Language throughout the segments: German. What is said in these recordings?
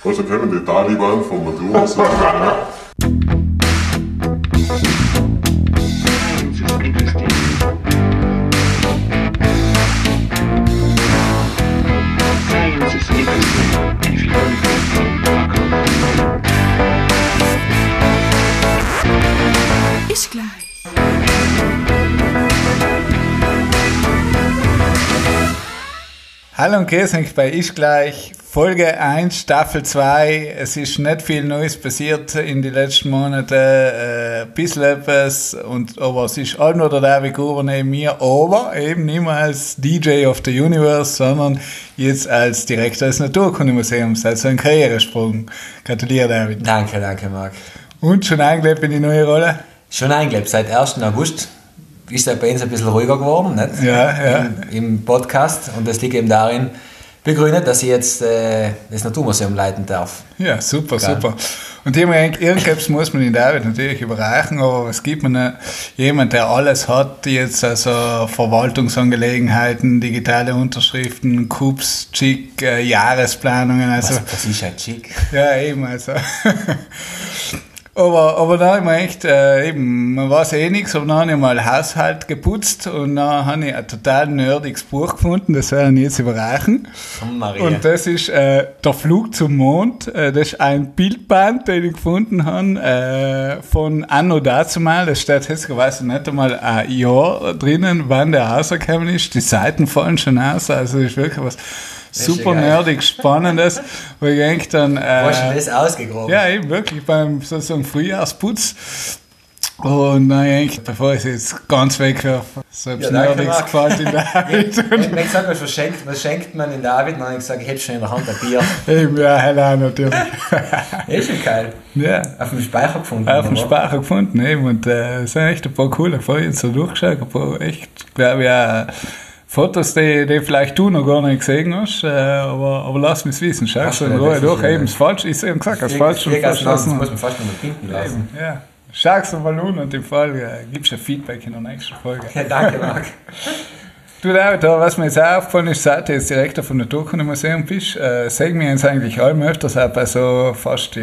Also kennen die Taliban von Maduro so ne? Ist gleich. Hallo und grüß euch bei Ist gleich, Folge 1, Staffel 2. Es ist nicht viel Neues passiert in den letzten Monaten, ein bisschen etwas, aber es ist all nur der David Gruber neben mir, aber eben nicht mehr als DJ of the Universe, sondern jetzt als Direktor des Naturkundemuseums, also ein Karrieresprung. Gratuliere, David. Danke, Marc. Und schon eingelebt in die neue Rolle? Schon eingelebt, seit 1. August. Ist ja bei uns ein bisschen ruhiger geworden, nicht? Ja. Im Podcast, und das liegt eben darin begründet, dass ich jetzt das Naturmuseum leiten darf. Ja, super. Und irgendwas muss man in David natürlich überreichen, aber was gibt man jemand, der alles hat, jetzt also Verwaltungsangelegenheiten, digitale Unterschriften, Coups, Chic, Jahresplanungen, also. Was ist ein Chic? Ja, eben, also. Aber da habe ich mir echt, man weiß nichts, aber dann habe ich mal Haushalt geputzt und dann habe ich ein total nerdiges Buch gefunden, das werde ich jetzt überreichen. Maria. Und das ist Der Flug zum Mond. Das ist ein Bildband, den ich gefunden habe, von anno dazumal. Das steht jetzt nicht einmal ein Jahr drinnen, wann der rausgekommen ist. Die Seiten fallen schon aus, also das ist wirklich was super nerdig Spannendes, wo ich eigentlich dann... Wo hast du das ausgegraben? Ja, eben wirklich beim sozusagen Frühjahrsputz. Und dann eigentlich, bevor ich es jetzt ganz wegwerfe, selbst nerdiges gefällt in David. Wenn ich gesagt habe, was schenkt man in David, dann habe ich gesagt, ich hätte schon in der Hand ein Bier. Eben, ja, hello, natürlich. Ist schon geil. Ja. Auf dem Speicher gefunden. Auf dem Speicher gefunden, eben. Und es sind echt ein paar coole, vorher jetzt so durchgeschaut, ein paar echt, glaube ich, auch Fotos, die vielleicht du noch gar nicht gesehen hast, aber lass mich wissen. Schau so in Ruhe durch. Eben, das falsch ist eben gesagt, das falsch schon fast. Das muss man fast noch mal pinken lassen. Eben, ja. Schau es mal an und im Fall gibst du Feedback in der nächsten Folge. Ja, danke, Marc. Du David, was mir jetzt auch aufgefallen ist, seit du jetzt Direktor vom Naturkundemuseum bist, sehen wir uns eigentlich allem öfters auch bei so fast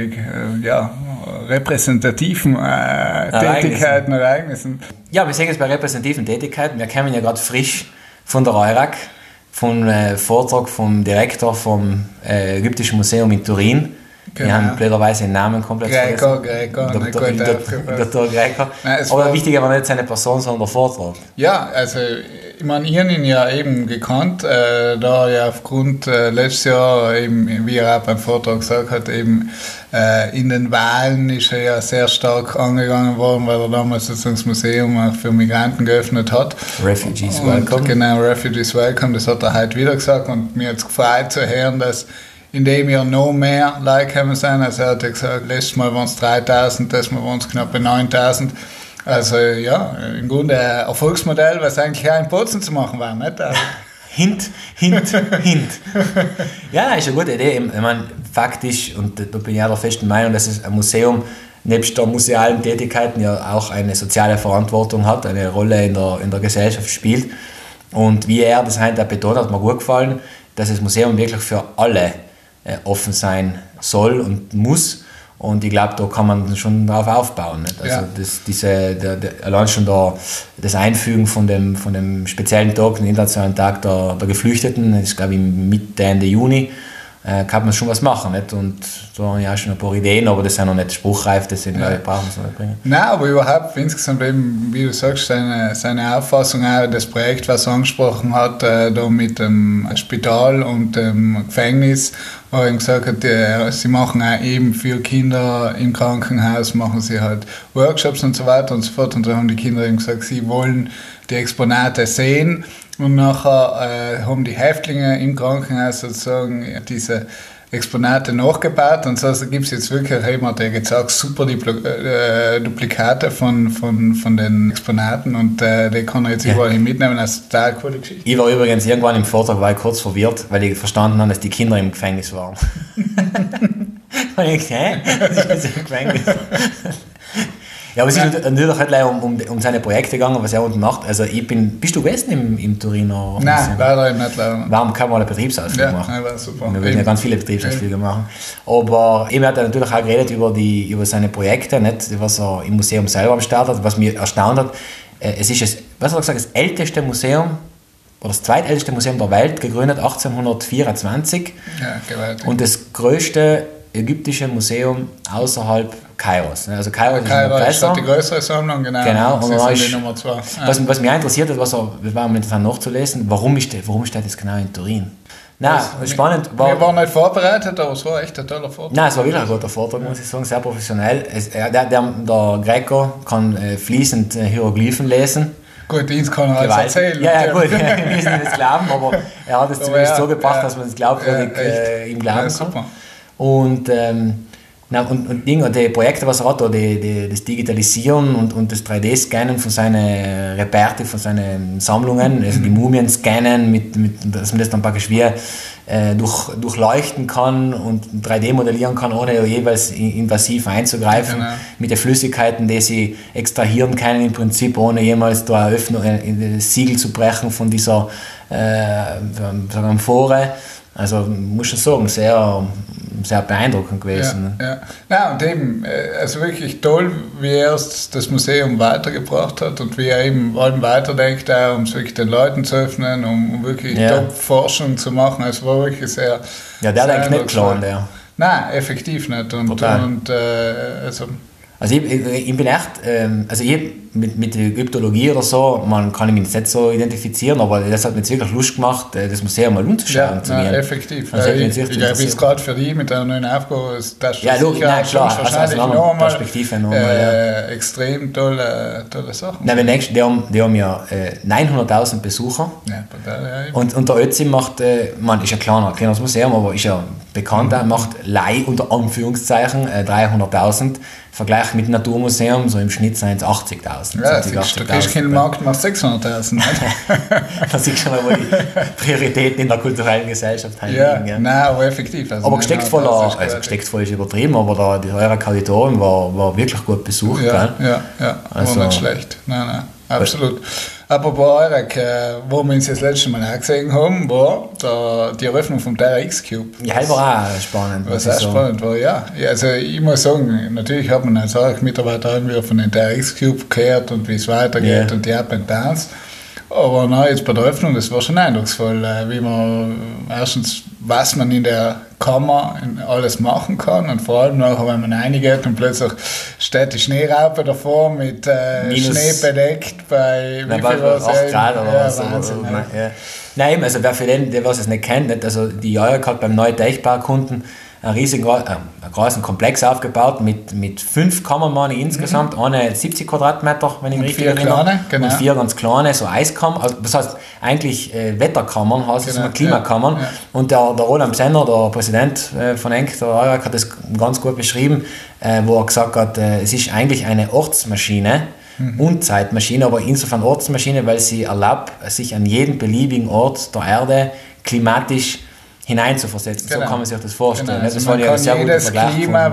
repräsentativen Tätigkeiten, Ereignissen. Ja, wir sehen es bei repräsentativen Tätigkeiten. Wir kommen ja gerade frisch von der EURAC, vom Vortrag vom Direktor vom Ägyptischen Museum in Turin. Genau. Wir haben blöderweise den Namen komplett vergessen. Dr. Greco. Aber wichtiger war nicht seine Person, sondern der Vortrag. Ja, also ich meine, ich habe ihn ja eben gekannt, da ja aufgrund letztes Jahr, eben, wie er auch beim Vortrag gesagt hat, eben in den Wahlen ist er ja sehr stark angegangen worden, weil er damals sozusagen das Museum auch für Migranten geöffnet hat. Refugees Welcome. Genau, Refugees Welcome, das hat er heute wieder gesagt und mir hat es gefreut zu hören, dass in dem Jahr noch mehr Leute sind. Also er hat ja gesagt, letztes Mal waren es 3000, das Mal waren es knapp 9000. Also ja, im Grunde ein Erfolgsmodell, was eigentlich auch in Bozen zu machen war, nicht? Also Hint. Ja, ist eine gute Idee. Ich meine, faktisch, und da bin ich auch der festen Meinung, dass es ein Museum nebst der musealen Tätigkeiten ja auch eine soziale Verantwortung hat, eine Rolle in der Gesellschaft spielt. Und wie er das heute betont hat, mir gut gefallen, dass das Museum wirklich für alle offen sein soll und muss. Und ich glaube, da kann man schon drauf aufbauen. Nicht? Also allein schon das Einfügen von dem speziellen Tag, den Internationalen Tag der Geflüchteten, das ist glaube ich Mitte, Ende Juni, kann man schon was machen. Nicht? Und da habe ich auch schon ein paar Ideen, aber das sind noch nicht spruchreif, das sind brauchen wir es noch nicht bringen. Nein, aber überhaupt insgesamt eben, wie du sagst, seine Auffassung auch, das Projekt, was er angesprochen hat, da mit dem Spital und dem Gefängnis, wo er ihm gesagt hat, sie machen auch eben für Kinder im Krankenhaus, machen sie halt Workshops und so weiter und so fort. Und da haben die Kinder ihm gesagt, sie wollen die Exponate sehen. Und nachher haben die Häftlinge im Krankenhaus sozusagen diese Exponate nachgebaut. Und so gibt es jetzt wirklich, jemand, der gesagt, super Duplikate von den Exponaten. Und die kann er jetzt überall hin mitnehmen. Das ist eine total coole Geschichte. Ich war übrigens irgendwann im Vortrag war ich kurz verwirrt, weil ich verstanden habe, dass die Kinder im Gefängnis waren. Und ich dachte, das ist im Gefängnis. Ja, aber es ist natürlich halt um seine Projekte gegangen, was er unten macht. Also bist du gewesen im Turiner Museum? Nein, leider nicht. Leider. Warum kann man einen Betriebsausflug machen? Ja, war super. Wir würden ja ganz viele Betriebsausflüge machen. Aber eben hat er natürlich auch geredet über seine Projekte, nicht, was er im Museum selber am Start hat, was mich erstaunt hat. Es ist das älteste Museum, oder das zweitälteste Museum der Welt, gegründet 1824. Ja, gewaltig. Und das größte ägyptische Museum außerhalb Kairos. Also Kairo ist die größere Sammlung, genau. Und das ist die Nummer 2. Was mich interessiert hat, das war mir interessant nachzulesen, warum steht das genau in Turin? Nein, spannend. Wir waren nicht vorbereitet, aber es war echt ein toller Vortrag. Nein, es war wirklich ein guter Vortrag, muss ich sagen, sehr professionell. Der Greco kann fließend Hieroglyphen lesen. Gut, eins kann er alles erzählen. Ja, gut, wir müssen nicht glauben, aber er hat es zumindest so gebracht, dass man es glaubwürdig ihm glauben kann. Super. Und die Projekte, was er hat, das Digitalisieren und das 3D-Scannen von seinen Reperte, von seinen Sammlungen, also die Mumien scannen, dass man das dann praktisch wie durchleuchten kann und 3D modellieren kann, ohne jeweils invasiv einzugreifen, genau. Mit den Flüssigkeiten, die sie extrahieren können, im Prinzip, ohne jemals da eine Öffnung, das Siegel zu brechen von dieser Amphore. Also muss ich sagen, sehr, sehr beeindruckend gewesen. Ja, und eben, also wirklich toll, wie er das Museum weitergebracht hat und wie er eben allem weiterdenkt, auch, um es wirklich den Leuten zu öffnen, um wirklich Top-Forschung zu machen. Also war wirklich sehr... Ja, der denkt nicht klar, der. Nein, effektiv nicht. Also ich bin echt, mit der Ägyptologie oder so, man kann mich nicht so identifizieren, aber das hat mir jetzt wirklich Lust gemacht, das Museum mal umzuschauen. Ja, effektiv. Also ich weiß gerade für dich mit der neuen Aufgabe, das ja, klar, wahrscheinlich noch Perspektive extrem tolle Sachen. Nein, die haben ja 900.000 Besucher. Ja, total, ja. Und der Ötzi macht, ist ein kleines Museum, aber ist ja bekannt, macht unter Anführungszeichen 300.000. Vergleich mit dem Naturmuseum, so im Schnitt sind es 80.000. Ja, der Christkindlmarkt macht 600.000. Da siehst du schon mal, wo die Prioritäten in der kulturellen Gesellschaft liegen. Ja, nein, aber effektiv. Also gesteckt voll ist übertrieben, aber das Eure Auditorium war wirklich gut besucht. Ja, war nicht schlecht. Nein, absolut. Apropos Eurek, wo wir uns das letzte Mal auch gesehen haben, war die Eröffnung vom Terra X-Cube. Ja, das war auch spannend. Was auch spannend war, ja. Also ich muss sagen, natürlich hat man als Eurek-Mitarbeiter wieder von den Terra X-Cube gehört und wie es weitergeht und die Up and Downs. Aber jetzt bei der Eröffnung, das war schon eindrucksvoll, wie man erstens, was man in der Kammer alles machen kann und vor allem nachher, wenn man reingeht und plötzlich steht die Schneeraupe davor mit Schnee bedeckt bei wie viel war es? 8 Grad oder was. Wahnsinn, Nein, also wer für den, der was es nicht kennt, nicht, also die Eurek hat beim neuen Deichbaukunden einen großen Komplex aufgebaut mit 5 Kammern insgesamt, eine 70 Quadratmeter, wenn ich mich richtig erinnere, und 4 ganz kleine, so Eiskammern, also das heißt eigentlich Wetterkammern, heißt es immer Klimakammern. Ja. Und der Roland Bsenner, der Präsident von ENK, der Eurek, hat das ganz gut beschrieben, wo er gesagt hat, es ist eigentlich eine Ortsmaschine und Zeitmaschine, aber insofern Ortsmaschine, weil sie erlaubt, sich an jeden beliebigen Ort der Erde klimatisch hineinzuversetzen. Genau. So kann man sich das vorstellen. Genau. Also man kann jedes Klima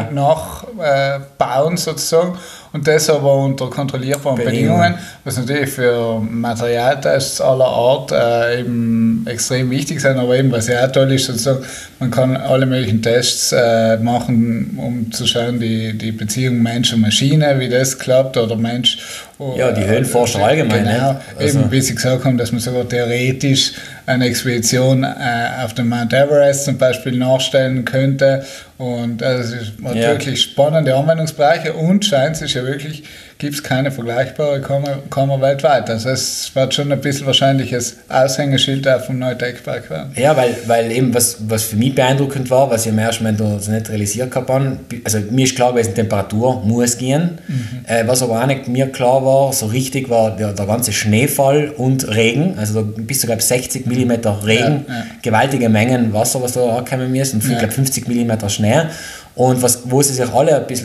nachbauen sozusagen und das aber unter kontrollierbaren Bedingungen, was natürlich für Materialtests aller Art eben extrem wichtig sind, aber eben was ja auch toll ist, sozusagen, man kann alle möglichen Tests machen, um zu schauen, die Beziehung Mensch und Maschine, wie das klappt, oder Mensch... Ja, die Höhlenforscher allgemein. Genau, eben wie Sie gesagt haben, dass man sogar theoretisch eine Expedition auf den Mount Everest zum Beispiel nachstellen könnte. Und also es hat wirklich spannende Anwendungsbereiche und scheint sich ja wirklich, gibt es keine vergleichbare Kammer weltweit. Also es wird schon ein bisschen wahrscheinlich das Aushängeschild auch vom Neudeckberg werden. Ja, weil eben was für mich beeindruckend war, was ich im ersten Moment also nicht realisiert habe, also mir ist klar gewesen, Temperatur muss gehen. Was aber auch nicht mir klar war, so richtig war der ganze Schneefall und Regen, also bis zu 60 mm Regen, gewaltige Mengen Wasser, was da ankommen muss, und 50 mm Schnee. Und wo sie sich alle ein bisschen,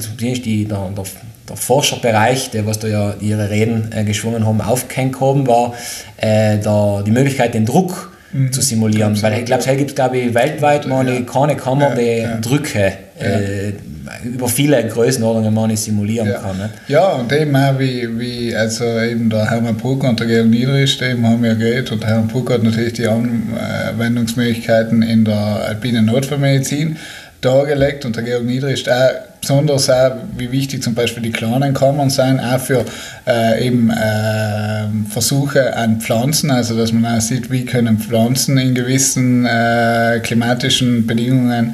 der Forscherbereich, der was da ja ihre Reden geschwungen haben, aufgehängt haben, war die Möglichkeit, den Druck zu simulieren. Absolut, weil ich glaube, es gibt weltweit keine Kammer, die Drücke über viele Größenordnungen simulieren kann. Nicht? Ja, und eben auch wie also eben der Hermann Brucker und der Georg Niedrich, eben haben wir geredet, und der Hermann Brucker hat natürlich die Anwendungsmöglichkeiten in der alpinen Notfallmedizin dargelegt, und der Georg Niedrich auch besonders auch, wie wichtig zum Beispiel die kleinen Kammern sein, auch für Versuche an Pflanzen, also dass man auch sieht, wie können Pflanzen in gewissen klimatischen Bedingungen,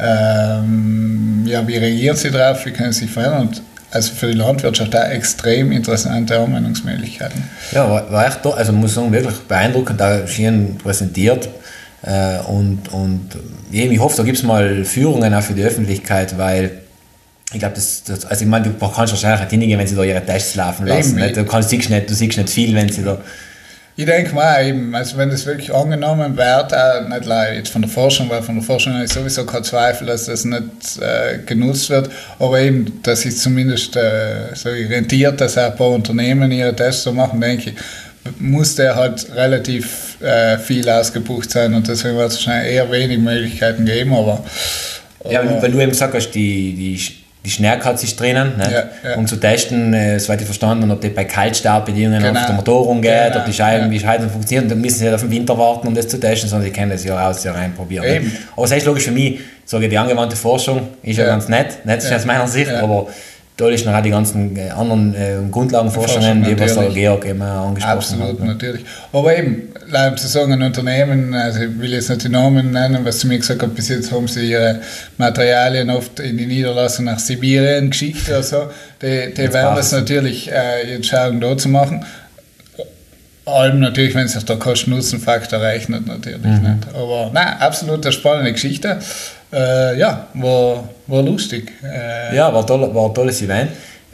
wie reagieren sie darauf, wie können sie sich verändern, und also für die Landwirtschaft auch extrem interessante Anwendungsmöglichkeiten. Ja, war echt, also muss sagen, wirklich beeindruckend, auch schön präsentiert. Und ich hoffe, da gibt es mal Führungen auch für die Öffentlichkeit, weil ich glaube, also ich meine, du kannst wahrscheinlich nicht hingehen, wenn sie da ihre Tests laufen lassen. Nicht? Du siehst nicht viel, wenn sie da... Ich denke mal eben, also wenn das wirklich angenommen wird, nicht jetzt von der Forschung, weil von der Forschung habe ich sowieso keinen Zweifel, dass das nicht genutzt wird, aber eben, dass sich zumindest rentiert, dass auch ein paar Unternehmen ihre Tests so machen, denke ich, muss der halt relativ viel ausgebucht sein, und deswegen wird es wahrscheinlich eher wenig Möglichkeiten geben, aber ja, weil du eben gesagt hast, die Schnellkatze ist drinnen, ne? Um zu testen, soweit ich verstanden habe, ob die bei Kaltstartbedingungen auf der Motorung geht, ob die Scheiben funktionieren, dann müssen sie nicht auf den Winter warten, um das zu testen, sondern sie können das Jahr aus, Jahr rein probieren. Ne? Aber es ist logisch für mich, sage die angewandte Forschung ist ja ganz nett, nicht aus meiner Sicht, aber da ist noch auch die ganzen anderen Grundlagenforschungen, die was der Georg eben angesprochen hat. Absolut, natürlich. Aber eben, leider zu sagen, ein Unternehmen, also ich will jetzt nicht die Namen nennen, was zu mir gesagt hat, bis jetzt haben sie ihre Materialien oft in die Niederlassung nach Sibirien geschickt oder so. Die werden das natürlich jetzt schauen, da zu machen. Allem natürlich, wenn sich der Kosten-Nutzen-Faktor rechnet, natürlich nicht. Aber nein, absolut eine spannende Geschichte. War lustig. Ja, war ein tolles Event.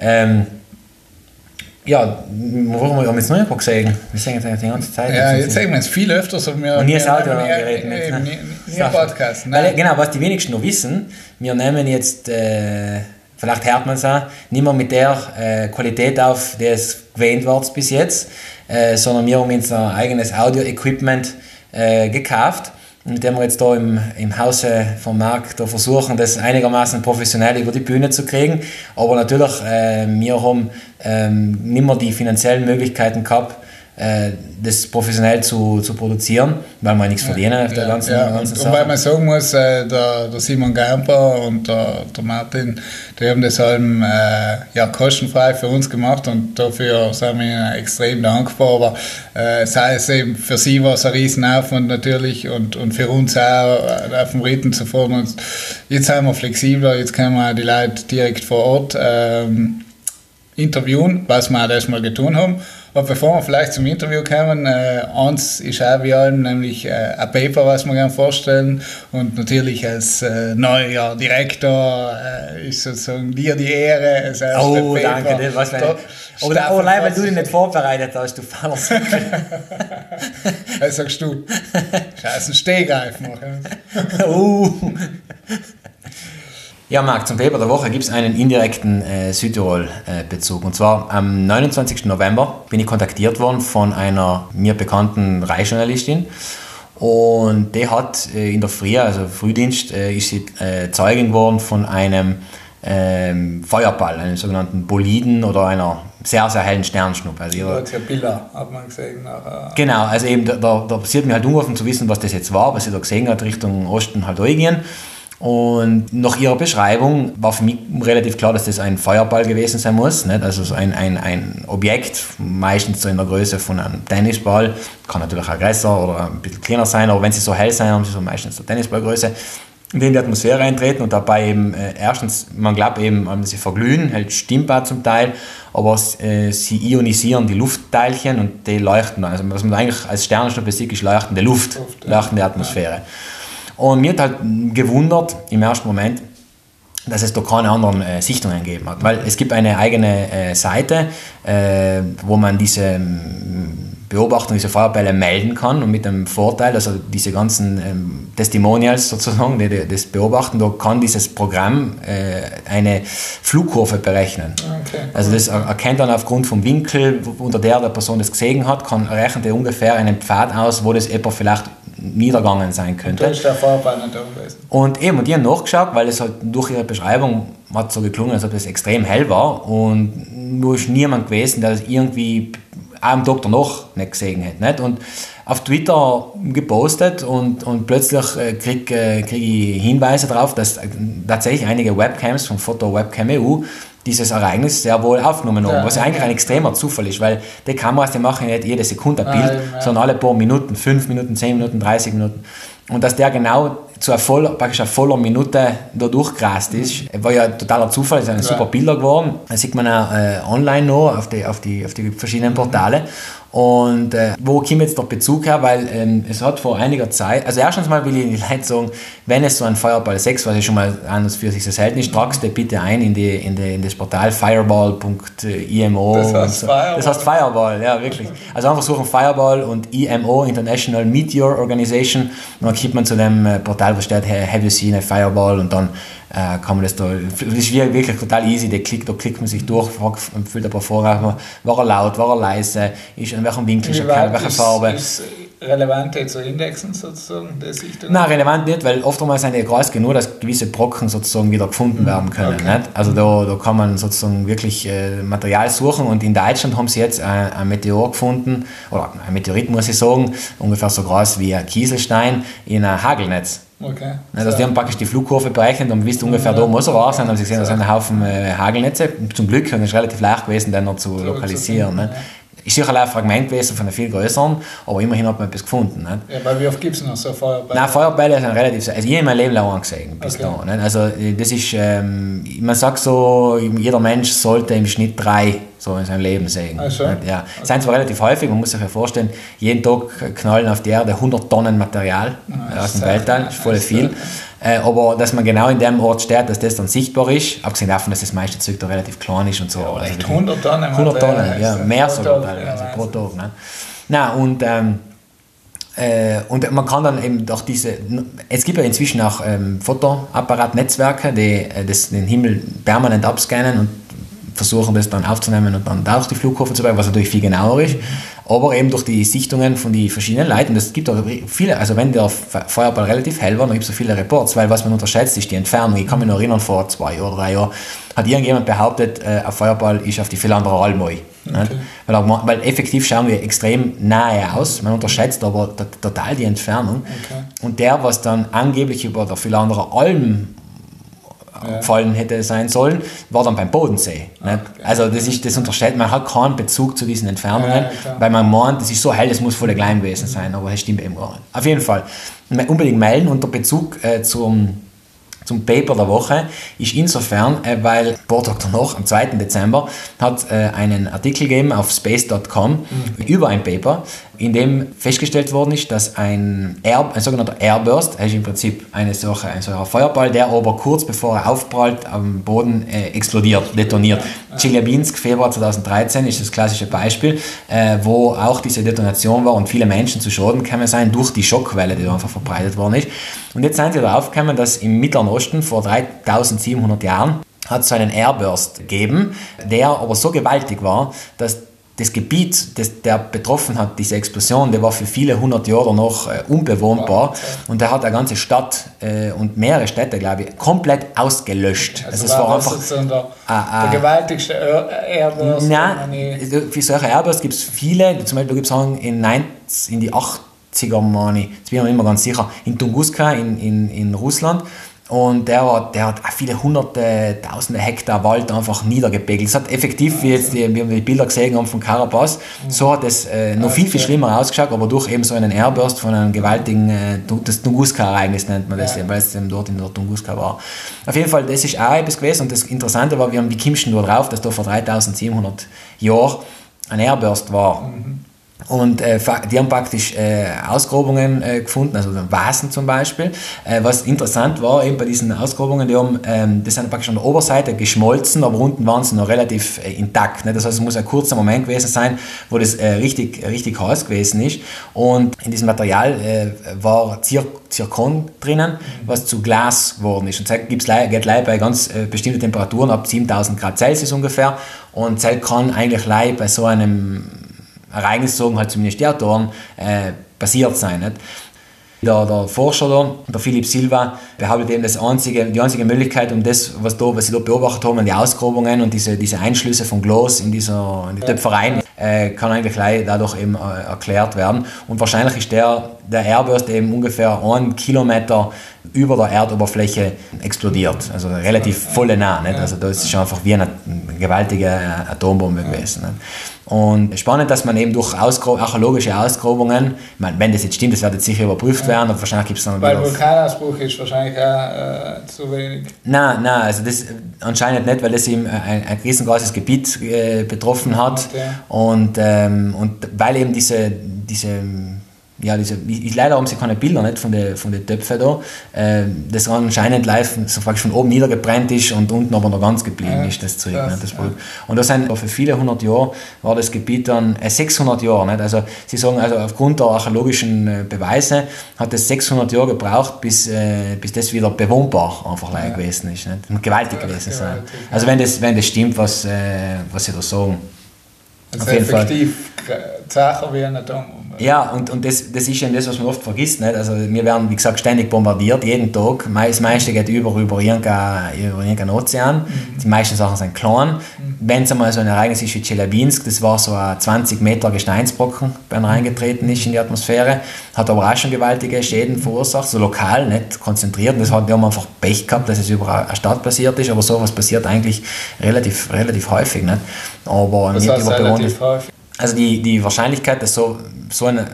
Warum haben wir jetzt noch nicht gesehen? Wir sehen jetzt die ganze Zeit. Ja, jetzt sagen wir es viel öfter. So und nie Audio reden. Nie Podcast. Weil, genau, was die wenigsten noch wissen, wir nehmen jetzt, vielleicht hört man es auch, nicht mehr mit der Qualität auf, die es gewähnt wird bis jetzt, sondern wir haben uns ein eigenes Audio-Equipment gekauft, mit dem wir jetzt da im Hause vom Markt da versuchen, das einigermaßen professionell über die Bühne zu kriegen. Aber natürlich, wir haben nicht mehr die finanziellen Möglichkeiten gehabt, das professionell zu produzieren, weil wir nichts verdienen auf der ganzen Sache. Und weil man sagen muss, der Simon Gamper und der Martin, die haben das kostenfrei für uns gemacht, und dafür sind wir ihnen extrem dankbar. Aber sei es eben, für sie war es ein Riesenaufwand natürlich, und für uns auch auf dem Ritten zu fahren. Und jetzt sind wir flexibler, jetzt können wir die Leute direkt vor Ort interviewen, was wir auch das mal getan haben. Aber bevor wir vielleicht zum Interview kommen, eins ist auch wie allem, nämlich ein Paper, was wir gerne vorstellen. Und natürlich als neuer Direktor ist sozusagen dir die Ehre. Als Paper. Danke. Aber leider, weil du dich nicht vorbereitet hast, du Fallerst. Was sagst du? Scheiße, Stehgreif machen. Ja, Marc, zum Paper der Woche gibt es einen indirekten Südtirol-Bezug. Und zwar am 29. November bin ich kontaktiert worden von einer mir bekannten Reisjournalistin. Und die hat in der Früh, also Frühdienst, ist sie Zeugin geworden von einem Feuerball, einem sogenannten Boliden oder einer sehr, sehr hellen Sternschnuppe. Also Bilder hat man gesehen. Genau, also eben, da passiert mir halt umgerufen zu wissen, was das jetzt war, was sie da gesehen hat, Richtung Osten halt eingehen. Und nach ihrer Beschreibung war für mich relativ klar, dass das ein Feuerball gewesen sein muss. Nicht? Also so ein Objekt, meistens so in der Größe von einem Tennisball, kann natürlich auch größer oder ein bisschen kleiner sein, aber wenn sie so hell sein, haben sie so meistens so Tennisballgröße, in die Atmosphäre eintreten und dabei eben erstens, man glaubt eben, sie verglühen, halt stimmt auch zum Teil, aber sie ionisieren die Luftteilchen und die leuchten. Also was man eigentlich als Sternenschnuppe sieht, ist leuchtende Luft, leuchtende Atmosphäre. Und mir hat halt gewundert im ersten Moment, dass es da keine anderen Sichtungen gegeben hat. Weil es gibt eine eigene Seite, wo man diese Beobachtung, diese Feuerbälle melden kann, und mit dem Vorteil, also diese ganzen Testimonials sozusagen, die das beobachten, da kann dieses Programm eine Flugkurve berechnen. Okay. Also das erkennt dann aufgrund vom Winkel, unter der Person das gesehen hat, rechnet er ungefähr einen Pfad aus, wo das etwa vielleicht niedergegangen sein könnte. Da ist der Feuerball nicht da gewesen. Und eben, die haben nachgeschaut, weil es halt durch ihre Beschreibung hat so geklungen, als ob es extrem hell war und nur ist niemand gewesen, der das irgendwie am Tag danach nicht gesehen hat. Nicht? Und auf Twitter gepostet und plötzlich krieg ich Hinweise darauf, dass tatsächlich einige Webcams von Foto Webcam EU dieses Ereignis sehr wohl aufgenommen haben, was eigentlich ein extremer Zufall ist, weil die Kameras, die machen nicht jede Sekunde ein Bild, sondern alle paar Minuten, 5 Minuten, 10 Minuten, 30 Minuten. Und dass der genau zu praktisch einer voller Minute da durchgerast ist, war ja totaler Zufall, es sind super Bilder geworden. Das sieht man auch online noch auf die verschiedenen Portale. Und wo kommt jetzt der Bezug her? Weil es hat vor einiger Zeit, also erstens mal will ich den Leuten sagen, wenn es so ein Fireball 6, was ja schon mal an und für sich so selten ist, tragst du bitte ein in das Portal fireball.imo. Das heißt Fireball, ja wirklich. Also einfach suchen Fireball und IMO, International Meteor Organization, und dann kommt man zu dem Portal, wo steht, have you seen a Fireball, und dann kann man das ist wirklich total easy, da klickt man sich durch, füllt ein paar Fragen, war er laut, war er leise, ist in welchem Winkel ist er, welche Farbe. Ist relevant zu indexen sozusagen? Nein, relevant nicht, weil oftmals sind die groß genug, dass gewisse Brocken sozusagen wieder gefunden werden können. Okay. Nicht? Also da kann man sozusagen wirklich Material suchen, und in Deutschland haben sie jetzt ein Meteor gefunden, oder ein Meteorit muss ich sagen, ungefähr so groß wie ein Kieselstein in ein Hagelnetz. Okay. Also die haben praktisch die Flugkurve berechnet und wisst ungefähr, da muss er raus sein, haben sie gesehen, da sind ein Haufen Hagelnetze. Zum Glück, und es ist relativ leicht gewesen, den noch zu lokalisieren. Ne? Ist sicher ein Fragment gewesen von einem viel größeren, aber immerhin hat man etwas gefunden. Nicht? Ja, weil wie oft gibt es noch so Feuerbälle? Nein, Feuerbälle sind relativ, also ich habe mein Leben lang angesehen bis da. Nicht? Also das ist, man sagt so, jeder Mensch sollte im Schnitt 3 so in seinem Leben sehen. Also, ja. Das sind zwar relativ häufig, man muss sich ja vorstellen, jeden Tag knallen auf die Erde 100 Tonnen Material aus dem Weltall, das ist voll viel. Aber dass man genau in dem Ort steht, dass das dann sichtbar ist, abgesehen davon, dass das meiste Zeug da relativ klein ist und so. Ja, also 100 Tonnen? 100 Tonnen, ja, mehr sogar teilweise pro Tag. Ne? Nein, und man kann dann eben durch es gibt ja inzwischen auch Fotoapparatnetzwerke, die den Himmel permanent abscannen und versuchen das dann aufzunehmen und dann durch die Flugkurve zu bringen, was natürlich viel genauer ist, aber eben durch die Sichtungen von den verschiedenen Leuten. Das gibt auch viele, also wenn der Feuerball relativ hell war, dann gibt es so viele Reports, weil was man unterschätzt, ist die Entfernung. Ich kann mich noch erinnern, vor 2 oder 3 Jahren hat irgendjemand behauptet, ein Feuerball ist auf die Philandra Almoi. Okay. Weil effektiv schauen wir extrem nahe aus, man unterschätzt aber total die Entfernung. Okay. Und der, was dann angeblich über der Philandra Alm gefallen hätte sein sollen, war dann beim Bodensee. Okay. Also das unterstellt, man hat keinen Bezug zu diesen Entfernungen, weil man meint, das ist so hell, das muss voll klein gewesen sein, aber das stimmt eben gar nicht. Auf jeden Fall, unbedingt melden, und der Bezug zum Paper der Woche ist insofern, weil ein paar Tage danach, am 2. Dezember, hat einen Artikel gegeben auf space.com über ein Paper, in dem festgestellt worden ist, dass ein sogenannter Airburst, ist im Prinzip ein solcher Feuerball, der aber kurz bevor er aufprallt am Boden detoniert. Chelyabinsk, Februar 2013 ist das klassische Beispiel, wo auch diese Detonation war und viele Menschen zu Schaden gekommen sind durch die Schockwelle, die da einfach verbreitet worden ist. Und jetzt sind sie darauf gekommen, dass im Mittleren Osten vor 3700 Jahren hat es so einen Airburst gegeben, der aber so gewaltig war, dass das Gebiet, das der betroffen hat, diese Explosion, der war für viele 100 Jahre noch unbewohnbar, und der hat eine ganze Stadt und mehrere Städte, glaube ich, komplett ausgelöscht. Also es war einfach der gewaltigste Airburst? Nein, für solche Airbursts gibt es viele, zum Beispiel gibt es in die 80er, meine ich, jetzt bin ich mir nicht mehr ganz sicher, in Tunguska in Russland. Und der hat viele hunderte, tausende Hektar Wald einfach niedergepegelt. Es hat effektiv, wie wir die Bilder gesehen haben von Carapaz, so hat es noch viel schlimmer ausgeschaut, aber durch eben so einen Airburst von einem gewaltigen, das Tunguska-Ereignis nennt man das, weil es eben dort in der Tunguska war. Auf jeden Fall, das ist auch etwas gewesen, und das Interessante war, wie kommst du da drauf, dass da vor 3700 Jahren ein Airburst war. Und die haben praktisch Ausgrabungen gefunden, also Vasen zum Beispiel. Was interessant war, eben bei diesen Ausgrabungen, das sind praktisch an der Oberseite geschmolzen, aber unten waren sie noch relativ intakt. Ne? Das heißt, es muss ein kurzer Moment gewesen sein, wo das richtig heiß gewesen ist. Und in diesem Material war Zirkon drinnen, was zu Glas geworden ist. Und das geht leider bei ganz bestimmten Temperaturen ab 7000 Grad Celsius ungefähr. Und das kann eigentlich leider bei so einem Ereignis, sagen halt zumindest die Autoren, passiert sein. Nicht? Der Forscher da, der Philipp Silva, behauptet eben, die einzige Möglichkeit, um das, was sie dort beobachtet haben, die Ausgrabungen und diese Einschlüsse von Glas in die Töpfereien, kann eigentlich gleich dadurch eben erklärt werden. Und wahrscheinlich ist der Airburst eben ungefähr 1 Kilometer über der Erdoberfläche explodiert. Also relativ volle nah. Nicht? Also das ist schon einfach wie eine gewaltige Atombombe gewesen. Nicht? Und spannend, dass man eben durch archäologische Ausgrabungen, ich meine, wenn das jetzt stimmt, das wird jetzt sicher überprüft werden, und wahrscheinlich gibt es dann weil Vulkanausbruch ist wahrscheinlich auch zu wenig. Nein, also das anscheinend nicht, weil das eben ein riesengroßes Gebiet betroffen hat. Okay. Und weil eben leider haben sie keine Bilder nicht von den Töpfen da, das anscheinend live so von oben niedergebrannt ist und unten aber noch ganz geblieben ist, das Zeug. Das und das sind für viele 100 Jahre war das Gebiet dann 600 Jahre. Nicht? Also sie sagen, also aufgrund der archäologischen Beweise hat es 600 Jahre gebraucht, bis das wieder bewohnbar einfach gewesen ist. Nicht? Und gewaltig gewesen sein. Also wenn das stimmt, was sie da sagen. Also effektiv Sachen wie eine Atombombe. Ja, und das ist ja das, was man oft vergisst. Nicht? Also wir werden, wie gesagt, ständig bombardiert, jeden Tag. Das meiste geht über irgendeinen Ozean. Die meisten Sachen sind klein. Wenn es einmal so ein Ereignis ist wie Tscheljabinsk, das war so ein 20 Meter Gesteinsbrocken, wenn er reingetreten ist in die Atmosphäre, hat aber auch schon gewaltige Schäden verursacht, so lokal, nicht konzentriert. Und die haben einfach Pech gehabt, dass es über eine Stadt passiert ist, aber sowas passiert eigentlich relativ häufig. Nicht? Aber das heißt relativ häufig? Also die Wahrscheinlichkeit, dass so ein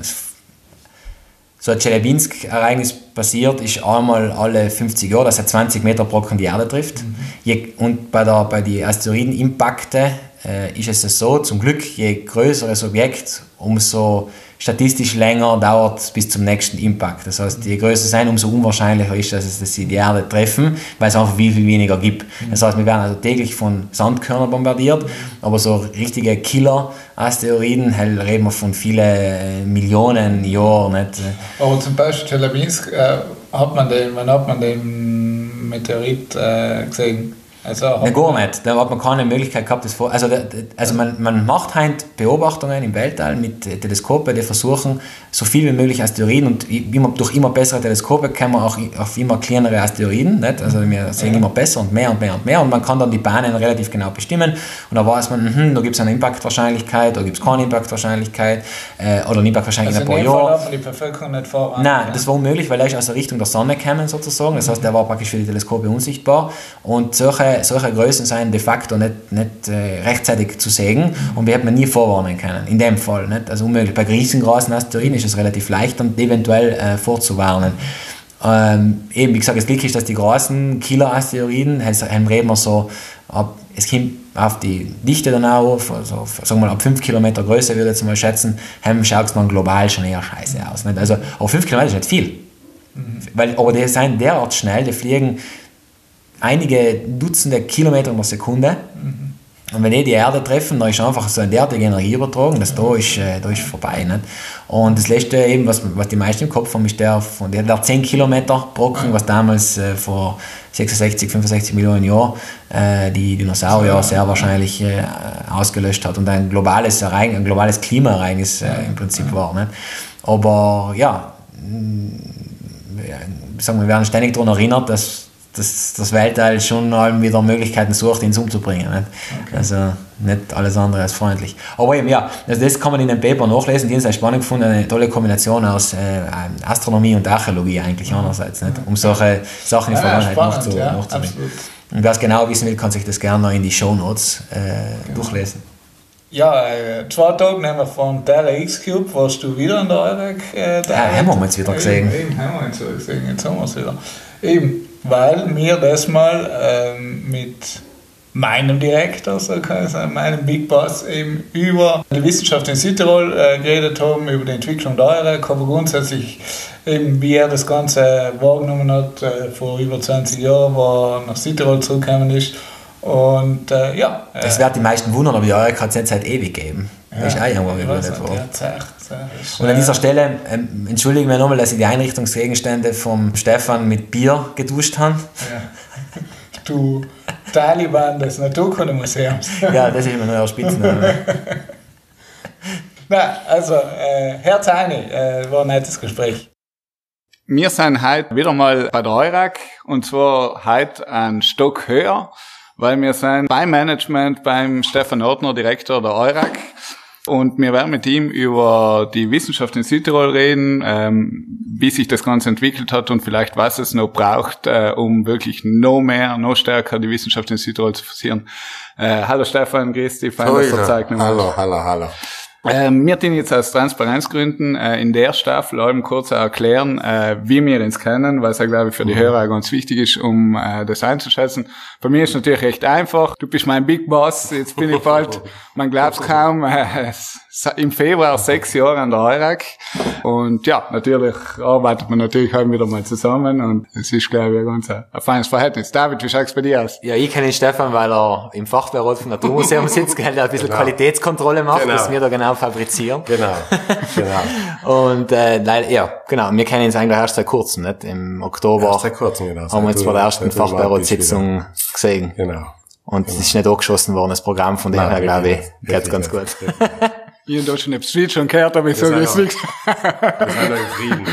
Tscheljabinsk-Ereignis passiert, ist einmal alle 50 Jahre, dass er 20 Meter Brocken die Erde trifft. Und bei den Asteroidenimpakten ist es so, zum Glück, je größer das Objekt, umso statistisch länger dauert es bis zum nächsten Impact. Das heißt, je größer sein, umso unwahrscheinlicher ist es, dass sie die Erde treffen, weil es einfach viel weniger gibt. Das heißt, wir werden also täglich von Sandkörnern bombardiert, aber so richtige Killer-Asteroiden reden wir von vielen Millionen Jahren. Nicht? Aber zum Beispiel Tscheljabinsk, wann hat man den Meteorit gesehen? Also gar nicht. Da hat man keine Möglichkeit gehabt, das man macht heute Beobachtungen im Weltall mit Teleskopen, die versuchen, so viel wie möglich Asteroiden, und durch immer bessere Teleskope kommen wir auch auf immer kleinere Asteroiden. Nicht? Also wir sehen immer besser und mehr, und man kann dann die Bahnen relativ genau bestimmen, und da weiß man, da gibt es eine Impactwahrscheinlichkeit, da gibt es keine Impactwahrscheinlichkeit, oder eine Impactwahrscheinlichkeit in ein paar Jahren. Darf man die Bevölkerung nicht voran? Nein, das war unmöglich, weil er ist aus der Richtung der Sonne gekommen sozusagen, das heißt, der war praktisch für die Teleskope unsichtbar, und solche Größen sind de facto nicht rechtzeitig zu sehen, und wir hätten man nie vorwarnen können, in dem Fall. Nicht? Also unmöglich. Bei riesengroßen Asteroiden ist es relativ leicht, und eventuell vorzuwarnen. Eben, wie gesagt, das Glück ist, dass die großen Killer-Asteroiden, reden wir so, es kommt auf die Dichte dann auch, also, sagen wir mal, ab 5 Kilometer Größe, würde ich jetzt mal schätzen, schaut es dann global schon eher scheiße aus. Nicht? Also, aber 5 Kilometer ist nicht viel. Aber die sind derart schnell, die fliegen einige Dutzende Kilometer in der Sekunde. Und wenn die Erde treffen, dann ist einfach so eine derartige Energie übertragen, dass da ist vorbei. Nicht? Und das letzte eben, was die meisten im Kopf haben, ist der 10 Kilometer Brocken, was damals vor 66, 65 Millionen Jahren die Dinosaurier sehr wahrscheinlich ausgelöscht hat und ein globales Klimaereignis im Prinzip war. Nicht? Aber ja, wir werden ständig daran erinnert, dass das Weltall schon wieder Möglichkeiten sucht, ihn umzubringen. Nicht? Okay. Also nicht alles andere als freundlich. Aber eben, ja, also das kann man in dem Paper nachlesen. Die haben es spannend gefunden, eine tolle Kombination aus Astronomie und Archäologie eigentlich einerseits, nicht? Um solche Sachen in der Vergangenheit nachzubringen. Und wer es genau wissen will, kann sich das gerne noch in die Shownotes durchlesen. Ja, 2 Tage nehmen wir von Terra X-Cube, warst du wieder in der EUREC? Haben wir uns wieder gesehen. Eben, haben wir uns wieder gesehen, jetzt haben wir es wieder. Eben, weil wir das mal mit meinem Direktor, so kann ich sagen, meinem Big Boss, eben über die Wissenschaft in Südtirol geredet haben, über die Entwicklung der EUREC, aber grundsätzlich eben, wie er das Ganze wahrgenommen hat, vor über 20 Jahren, wo er nach Südtirol zurückgekommen ist. Und ja. Das wird die meisten wundern, aber die EUREC hat es nicht seit ewig gegeben. Das ist auch irgendwann gegründet worden. Und an dieser Stelle entschuldigen wir nochmal, dass ich die Einrichtungsgegenstände vom Stefan mit Bier geduscht habe. Ja. Du Taliban des Naturkundemuseums. Ja, das ist immer noch euer Spitzname. Na, also, Herr Tani, war ein nettes Gespräch. Wir sind heute wieder mal bei der EURAG und zwar heute einen Stock höher, weil wir sind beim Management beim Stefan Ortner, Direktor der EURAG. Und wir werden mit ihm über die Wissenschaft in Südtirol reden, wie sich das Ganze entwickelt hat und vielleicht was es noch braucht, um wirklich noch stärker die Wissenschaft in Südtirol zu forcieren. Hallo Stefan, grüß dich, fein, dass du Zeit genommen hast. Hallo. Wir tun jetzt aus Transparenzgründen in der Staffel allem kurz erklären, wie wir uns kennen, weil es ja, glaube ich, für die Hörer ganz wichtig ist, um das einzuschätzen. Bei mir ist natürlich recht einfach. Du bist mein Big Boss, jetzt bin ich bald, man glaubt es kaum, im Februar 6 Jahre an der EURAG. Und ja, natürlich arbeitet man natürlich heute wieder mal zusammen und es ist, glaube ich, ein feines Verhältnis. David, wie schaut es bei dir aus? Ja, ich kenne den Stefan, weil er im Fachbereich vom Naturmuseum sitzt, der ein bisschen Qualitätskontrolle macht, dass wir da genau fabrizieren. Genau. Und genau, wir kennen uns eigentlich erst seit kurzem, nicht? Im Oktober seit kurzem, genau. Haben wir uns bei der ersten Fachberatssitzung gesehen. Genau. Und es ist nicht angeschossen worden, das Programm, von dem her, glaube ich, geht's ganz gut. Ich habe da schon ein Switch schon gehört, aber ich sage es nicht. Wir sind da im Frieden.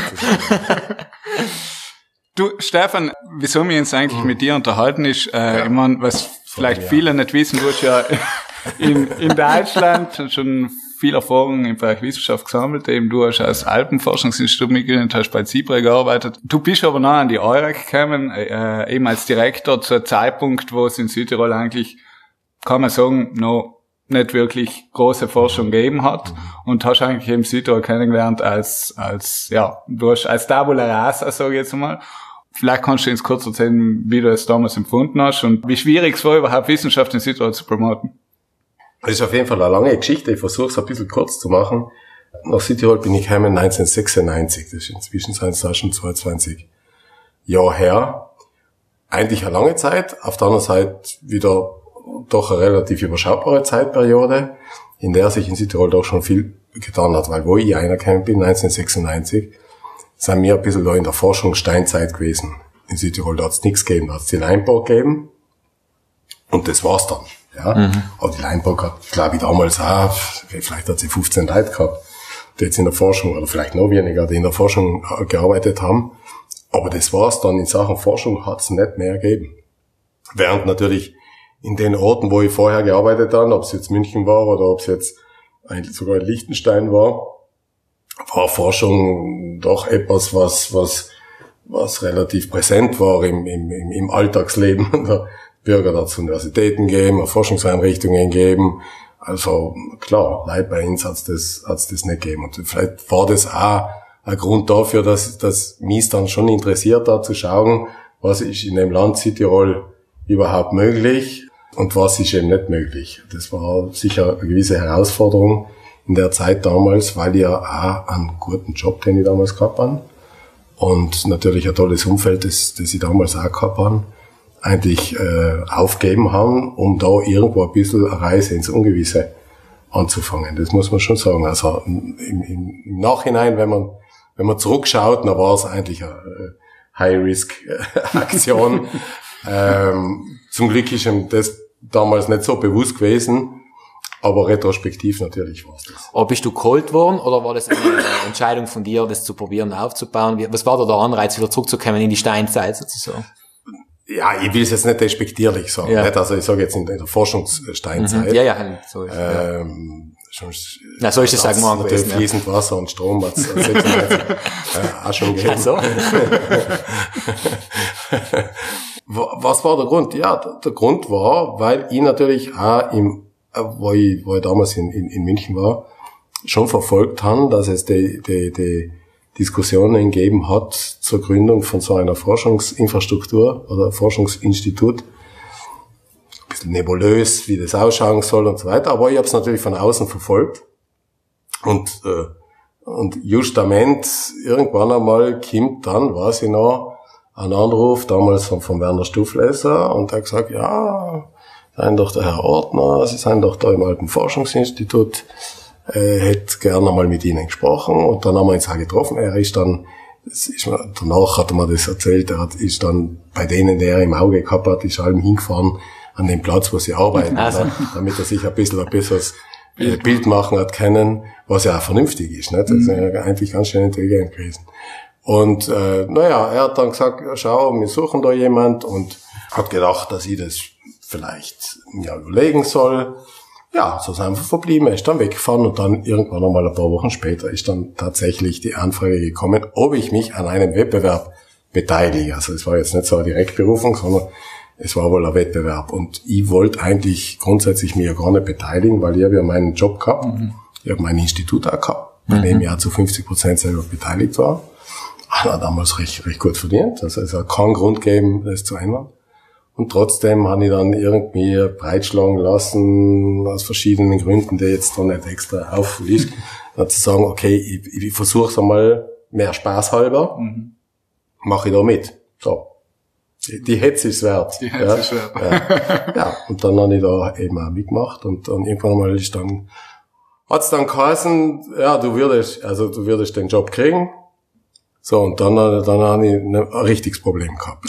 Du, Stefan, wieso wir uns eigentlich mit dir unterhalten ist, ich meine, was vielleicht viele nicht wissen, du hast ja in Deutschland schon viel Erfahrung im Bereich Wissenschaft gesammelt. Eben du hast als Alpenforschungsinstitut mitgegründet, hast bei CIPRE gearbeitet. Du bist aber noch an die EURAG gekommen, eben als Direktor zu einem Zeitpunkt, wo es in Südtirol eigentlich, kann man sagen, noch nicht wirklich große Forschung gegeben hat und hast eigentlich eben Südtirol kennengelernt als du hast als Tabula Rasa, sage ich jetzt mal. Vielleicht kannst du uns kurz erzählen, wie du es damals empfunden hast und wie schwierig es war, überhaupt Wissenschaft in Südtirol zu promoten. Das ist auf jeden Fall eine lange Geschichte. Ich versuche es ein bisschen kurz zu machen. Nach Südtirol bin ich gekommen 1996. Das ist inzwischen schon 22 Jahre her. Eigentlich eine lange Zeit. Auf der anderen Seite wieder doch eine relativ überschaubare Zeitperiode, in der sich in Südtirol doch schon viel getan hat. Weil wo ich reingekommen bin, 1996, sind wir ein bisschen da in der Forschung Steinzeit gewesen. In Südtirol da hat es nichts gegeben. Da hat es die Leinburg gegeben. Und das war's dann. Ja, aber die Leinburg hat, glaube ich, damals auch, vielleicht hat sie 15 Leute gehabt, die jetzt in der Forschung, oder vielleicht noch weniger, die in der Forschung gearbeitet haben. Aber das war's dann. In Sachen Forschung hat's nicht mehr gegeben. Während natürlich in den Orten, wo ich vorher gearbeitet habe, ob es jetzt München war oder ob es jetzt eigentlich sogar in Liechtenstein war Forschung doch etwas, was relativ präsent war im Alltagsleben der Bürger. Da hat es Universitäten gegeben, Forschungseinrichtungen gegeben. Also klar, Leute bei uns hat's das nicht gegeben. Und vielleicht war das auch ein Grund dafür, dass mich dann schon interessiert hat, zu schauen, was ist in dem Land Südtirol überhaupt möglich und was ist eben nicht möglich. Das war sicher eine gewisse Herausforderung in der Zeit damals, weil ich ja auch einen guten Job, den ich damals gehabt habe, und natürlich ein tolles Umfeld, das ich damals auch gehabt habe, eigentlich aufgeben haben, um da irgendwo ein bisschen eine Reise ins Ungewisse anzufangen. Das muss man schon sagen. Also im Nachhinein, wenn man zurückschaut, dann war es eigentlich eine High-Risk-Aktion. Zum Glück ist ihm das damals nicht so bewusst gewesen, aber retrospektiv natürlich war es das. Aber bist du geholt worden oder war das eine Entscheidung von dir, das zu probieren aufzubauen? Was war da der Anreiz, wieder zurückzukommen in die Steinzeit sozusagen? Ja, ich will es jetzt nicht despektierlich sagen. Ja. Nicht? Also ich sage jetzt in der Forschungssteinzeit. Ja, so ist es. So ist es sagen wir gewesen. Fließend Wasser und Strom hat es auch schon gegeben. Also. Was war der Grund? Ja, der Grund war, weil ich natürlich auch wo ich damals in München war, schon verfolgt habe, dass es die Diskussionen gegeben hat zur Gründung von so einer Forschungsinfrastruktur oder Forschungsinstitut. Ein bisschen nebulös, wie das ausschauen soll und so weiter, aber ich habe es natürlich von außen verfolgt. Und justament irgendwann einmal kommt dann, weiß ich noch, ein Anruf, damals von Werner Stufleser, und er hat gesagt, ja, seien doch der Herr Ortner, Sie seien doch da im Alpenforschungsinstitut, hätte gerne mal mit Ihnen gesprochen, und dann haben wir uns auch getroffen. Danach hat er mir das erzählt, ist dann bei denen, die er im Auge gehabt hat, ist allem hingefahren an den Platz, wo sie arbeiten, damit er sich ein besseres Bild machen hat können, was ja auch vernünftig ist, nicht? Das ist ja eigentlich ganz schön intelligent gewesen. Und er hat dann gesagt, schau, wir suchen da jemand und hat gedacht, dass ich das vielleicht mir überlegen soll. Ja, so ist einfach verblieben. Er ist dann weggefahren und dann irgendwann einmal ein paar Wochen später ist dann tatsächlich die Anfrage gekommen, ob ich mich an einem Wettbewerb beteilige. Also es war jetzt nicht so eine Direktberufung, sondern es war wohl ein Wettbewerb. Und ich wollte eigentlich grundsätzlich mich ja gar nicht beteiligen, weil ich habe ja meinen Job gehabt. Ich habe mein Institut auch gehabt, bei dem ich ja zu 50% selber beteiligt war. Hat damals recht gut verdient. Also es hat keinen Grund gegeben, das zu ändern. Und trotzdem habe ich dann irgendwie breitschlagen lassen, aus verschiedenen Gründen, die jetzt da nicht extra aufliest, zu sagen, okay, ich versuche es einmal mehr Spaß halber, mache ich da mit. So. Die Hetze ist wert. Die Hetze ist wert. Ja, und dann habe ich da eben auch mitgemacht und dann irgendwann mal hat's dann geheißen, ja, du würdest den Job kriegen. So, und dann habe ich ein richtiges Problem gehabt.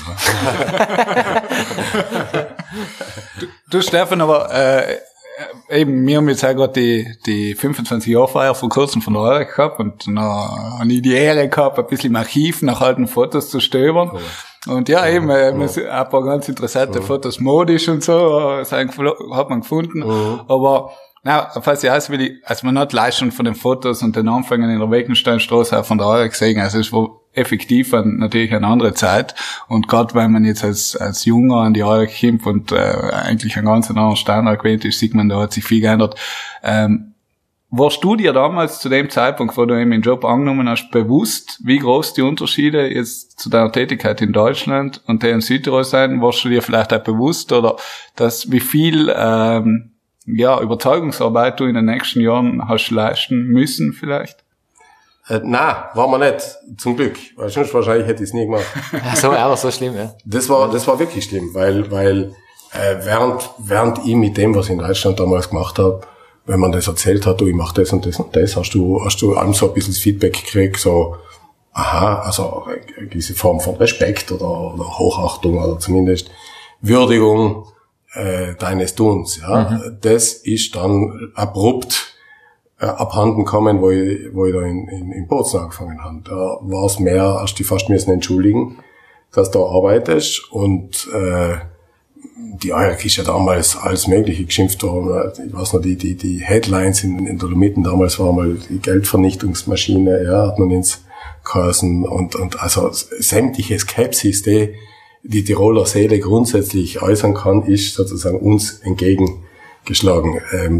Du Stefan, aber eben, wir haben jetzt auch gerade die 25-Jahr-Feier vor kurzem von der Eurek gehabt und dann habe ich die Ehre gehabt, ein bisschen im Archiv nach alten Fotos zu stöbern. Und ja, eben, ein paar ganz interessante Fotos, modisch und so, hat man gefunden. Aber falls ich will ich, also man hat leicht schon von den Fotos und den Anfängen in der Wegensteinstraße auch von der Eurek gesehen, also es war effektiv natürlich eine andere Zeit und gerade wenn man jetzt als Junger an die Eurek kommt und eigentlich einen ganz anderen Standard gewählt ist, sieht man, da hat sich viel geändert. Warst du dir damals zu dem Zeitpunkt, wo du eben den Job angenommen hast, bewusst, wie groß die Unterschiede jetzt zu deiner Tätigkeit in Deutschland und der in Südtirol sein? Warst du dir vielleicht auch bewusst oder wie viel Überzeugungsarbeit du in den nächsten Jahren hast leisten müssen vielleicht? Nein, war mir nicht, zum Glück. Weil sonst wahrscheinlich hätte ich es nie gemacht. So schlimm, ja. Das war wirklich schlimm, weil während ich mit dem, was ich in Deutschland damals gemacht habe, wenn man das erzählt hat, du, ich mache das und das und das, hast du allem so ein bisschen das Feedback gekriegt, so, also eine gewisse Form von Respekt oder Hochachtung oder zumindest Würdigung deines Tuns, ja. Das ist dann abrupt abhanden kommen, wo ich da in Bozen angefangen habe. Da war es mehr, hast du fast müssen entschuldigen, dass du da arbeitest und die Eurek ist ja damals alles Mögliche geschimpft worden. Ich weiß noch, die Headlines in Dolomiten damals war mal die Geldvernichtungsmaschine, ja, hat man ins geheißen und also sämtliche Skepsis, die Tiroler Seele grundsätzlich äußern kann, ist sozusagen uns entgegengeschlagen.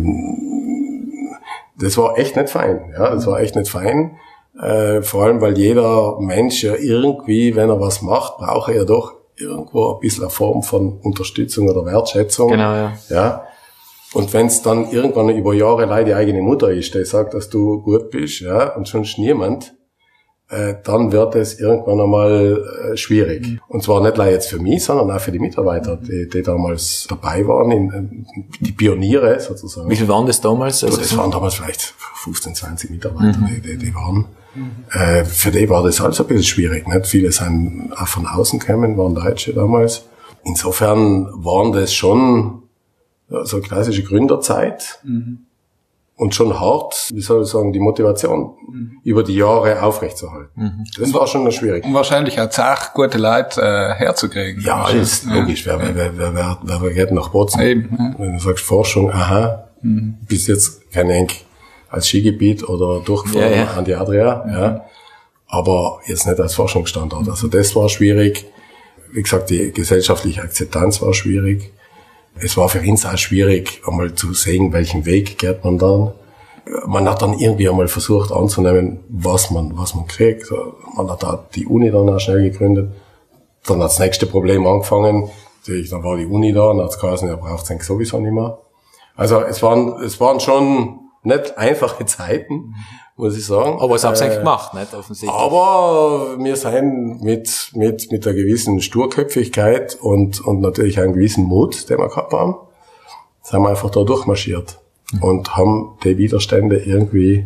Das war echt nicht fein, ja, das war echt nicht fein. Vor allem, weil jeder Mensch ja irgendwie, wenn er was macht, braucht er ja doch irgendwo ein bisschen eine Form von Unterstützung oder Wertschätzung. Genau, ja. Und wenn es dann irgendwann über Jahre leider die eigene Mutter ist, die sagt, dass du gut bist, ja, und sonst niemand, dann wird es irgendwann einmal schwierig. Und zwar nicht nur jetzt für mich, sondern auch für die Mitarbeiter, die damals dabei waren, die Pioniere sozusagen. Wie viel waren das damals? Also das waren damals vielleicht 15, 20 Mitarbeiter, die waren. Für die war das alles ein bisschen schwierig. Nicht? Viele sind auch von außen gekommen, waren Deutsche damals. Insofern waren das schon so eine klassische Gründerzeit. Und schon hart, wie soll ich sagen, die Motivation über die Jahre aufrechtzuerhalten. Das war schon schwierig. Und wahrscheinlich auch Zach, gute Leute herzukriegen. Ja, ist logisch. Wer geht nach Bozen? Eben, Wenn du sagst Forschung, bis jetzt kein Enk als Skigebiet oder durchgefahren an die Adria, ja. Aber jetzt nicht als Forschungsstandort. Also das war schwierig. Wie gesagt, die gesellschaftliche Akzeptanz war schwierig. Es war für uns auch schwierig, einmal zu sehen, welchen Weg geht man dann. Man hat dann irgendwie einmal versucht anzunehmen, was man kriegt. Man hat da die Uni dann auch schnell gegründet. Dann hat das nächste Problem angefangen. Dann war die Uni da, und hat es geheißen, er braucht es sowieso nicht mehr. Also es waren schon nicht einfache Zeiten, muss ich sagen. Aber es hab's eigentlich gemacht, nicht offensichtlich. Aber wir sind mit einer gewissen Sturköpfigkeit und natürlich einem gewissen Mut, den wir gehabt haben, sind wir einfach da durchmarschiert und haben die Widerstände irgendwie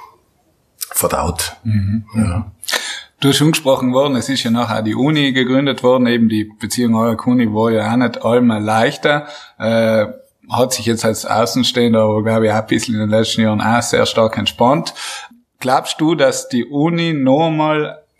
verdaut. Ja. Du hast schon gesprochen worden, es ist ja nachher die Uni gegründet worden, eben die Beziehung eurer Uni war ja auch nicht allmal leichter. Hat sich jetzt als Außenstehender, aber glaube ich auch ein bisschen in den letzten Jahren auch sehr stark entspannt. Glaubst du, dass die Uni nochmal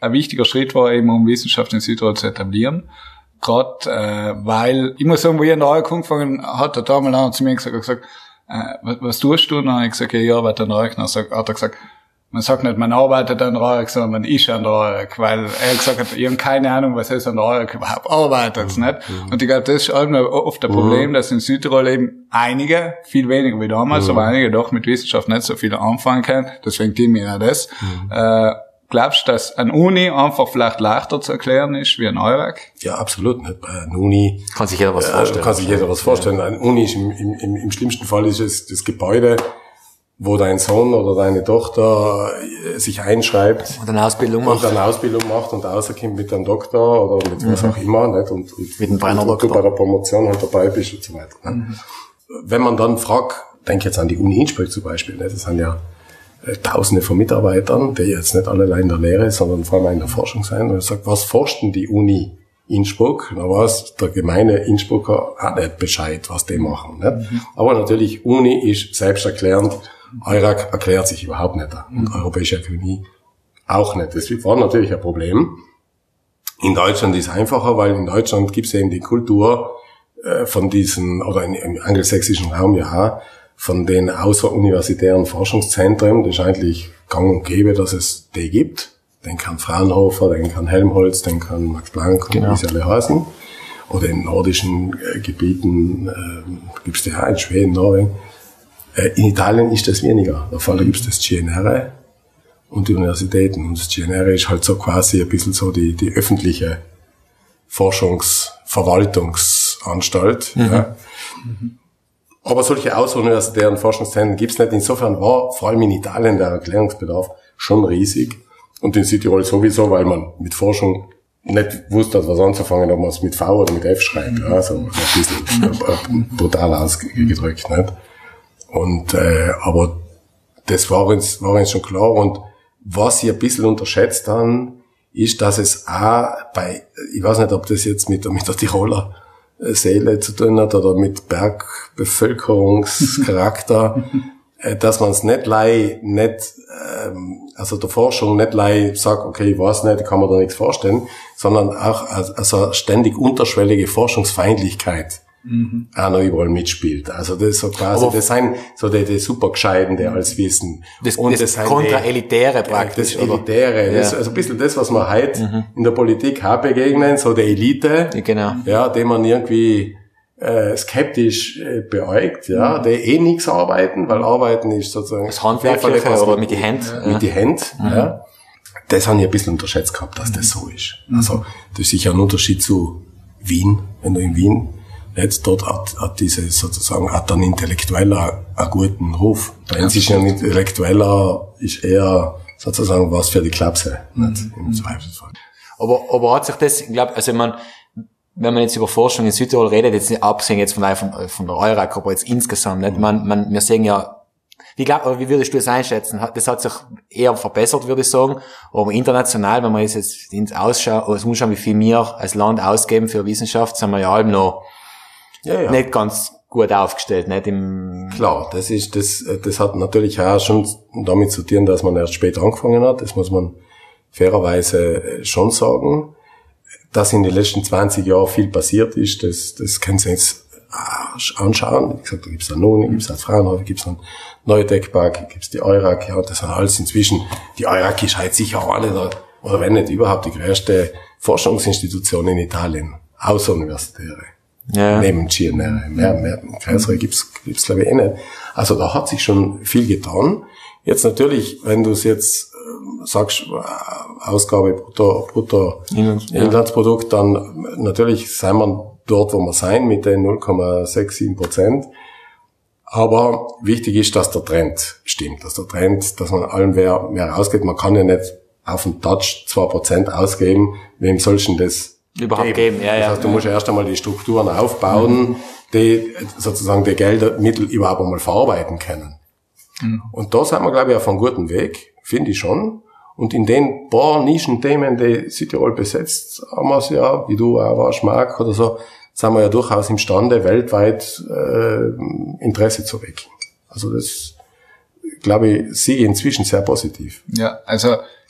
ein wichtiger Schritt war, eben um Wissenschaft in Südtirol zu etablieren. Gerade, weil, ich muss sagen, wo ich an der ARC angefangen hat der damals auch zu mir gesagt, was tust du? Und dann habe ich gesagt, ja, ich arbeite an der ARC. Dann hat er gesagt, man sagt nicht, man arbeitet an der ARC, sondern man ist an der ARC, weil er gesagt hat, ich habe keine Ahnung, was es an der ARC überhaupt arbeitet, nicht? Und ich glaube, das ist oft ein Problem, dass in Südtirol eben einige, viel weniger wie damals, aber einige doch mit Wissenschaft nicht so viel anfangen können, deswegen tun wir ja das. Glaubst du, dass an Uni einfach vielleicht leichter zu erklären ist wie an EURAC? Ja, absolut. Nicht. Bei einer Uni kann sich jeder was vorstellen. Eine Uni ist im schlimmsten Fall ist es das Gebäude, wo dein Sohn oder deine Tochter sich einschreibt und eine Ausbildung macht und rauskommt mit einem Doktor oder mit was auch immer, nicht? Und mit einem Brennerdoktor. Du bei der Promotion halt dabei bist und so weiter. Nicht? Wenn man dann fragt, denk jetzt an die Uni Innsbruck zum Beispiel, nicht? Das sind ja Tausende von Mitarbeitern, die jetzt nicht alle in der Lehre, sondern vor allem auch in der Forschung sind. Und ich sage, was forscht denn die Uni Innsbruck? Da weiß der gemeine Innsbrucker auch nicht Bescheid, was die machen. Nicht? Aber natürlich, Uni ist selbsterklärend. EURAC erklärt sich überhaupt nicht. Und Europäische Akademie auch nicht. Das war natürlich ein Problem. In Deutschland ist es einfacher, weil in Deutschland gibt es eben die Kultur von diesen, oder im angelsächsischen Raum ja, von den außeruniversitären Forschungszentren. Das ist eigentlich gang und gäbe, dass es die gibt. Denk an Fraunhofer, denk an Helmholtz, denk an Max Planck und wie sie alle heißen. Oder in nordischen Gebieten gibt's die auch in Schweden, Norwegen. In Italien ist das weniger. Da gibt's das CNR und die Universitäten. Und das CNR ist halt so quasi ein bisschen so die öffentliche Forschungsverwaltungsanstalt. Ja. Aber solche außeruniversitären Forschungszentren gibt's nicht. Insofern war vor allem in Italien der Erklärungsbedarf schon riesig. Und in Südtirol sowieso, weil man mit Forschung nicht wusste, was anzufangen, ob man es mit V oder mit F schreibt. Ja, so ein bisschen brutal ausgedrückt, nicht? Und, aber das war uns schon klar. Und was sie ein bisschen unterschätzt haben, ist, dass es auch ich weiß nicht, ob das jetzt mit der Tiroler Seele zu tun hat oder mit Bergbevölkerungscharakter, dass man es also der Forschung nicht sagt, okay, ich weiß nicht, ich kann mir da nichts vorstellen, sondern auch also ständig unterschwellige Forschungsfeindlichkeit auch noch überall mitspielt. Also das ist so quasi, das sind so die Supergescheiten, die alles wissen. Das Kontra-Elitäre praktisch. Das Elitäre, ja. Das, also ein bisschen das, was wir heute in der Politik auch begegnen, so die Elite, genau. Ja, die man irgendwie skeptisch beäugt, ja, die nichts arbeiten, weil Arbeiten ist sozusagen das Handwerkliche oder mit die Händen. Mit die Händen, ja. Das habe ich ein bisschen unterschätzt gehabt, dass das so ist. Also das ist sicher ein Unterschied zu Wien, wenn du in Wien jetzt dort hat diese sozusagen hat ein Intellektueller einen guten Ruf. Bei uns ist ein Intellektueller ist eher sozusagen was für die Klapse, nicht im Zweifelsfall. Aber hat sich das, ich glaube, also wenn man jetzt über Forschung in Südtirol redet, jetzt nicht abgesehen jetzt von der EURAC, aber jetzt insgesamt, nicht? Wir sehen ja, wie würdest du das einschätzen? Das hat sich eher verbessert, würde ich sagen. Aber international, wenn wir jetzt anschauen, wie viel wir als Land ausgeben für Wissenschaft, sind wir ja allem noch nicht ganz gut aufgestellt, nicht Klar, das hat natürlich auch schon damit zu tun, dass man erst später angefangen hat. Das muss man fairerweise schon sagen. Dass in den letzten 20 Jahren viel passiert ist, das können Sie jetzt anschauen. Wie gesagt, da gibt's eine Uni, gibt's eine Fraunhofer, gibt's einen Neutech-Park, gibt's die EURAC, ja, das sind alles inzwischen, die EURAC ist halt sicher eine oder wenn nicht überhaupt die größte Forschungsinstitution in Italien, außeruniversitäre. Ja. Neben CNR. Mehr größere gibt's glaube ich nicht. Also da hat sich schon viel getan. Jetzt natürlich, wenn du es jetzt sagst, Ausgabe Bruttoinlandsprodukt, dann natürlich sind wir dort, wo wir sein, mit den 0,67%. Aber wichtig ist, dass der Trend stimmt, dass man allem mehr ausgeht. Man kann ja nicht auf den Touch 2% ausgeben, wem soll denn das überhaupt geben. Ja, das heißt, du musst ja erst einmal die Strukturen aufbauen, die sozusagen die Geldmittel überhaupt einmal verarbeiten können. Und da sind wir, glaube ich, auf einem guten Weg, finde ich schon. Und in den paar Nischenthemen, die Südtirol besetzt, haben wir es ja, wie du auch warst, Marc oder so, sind wir ja durchaus imstande, weltweit Interesse zu wecken. Also das, glaube ich, sehe ich inzwischen sehr positiv. Ja, also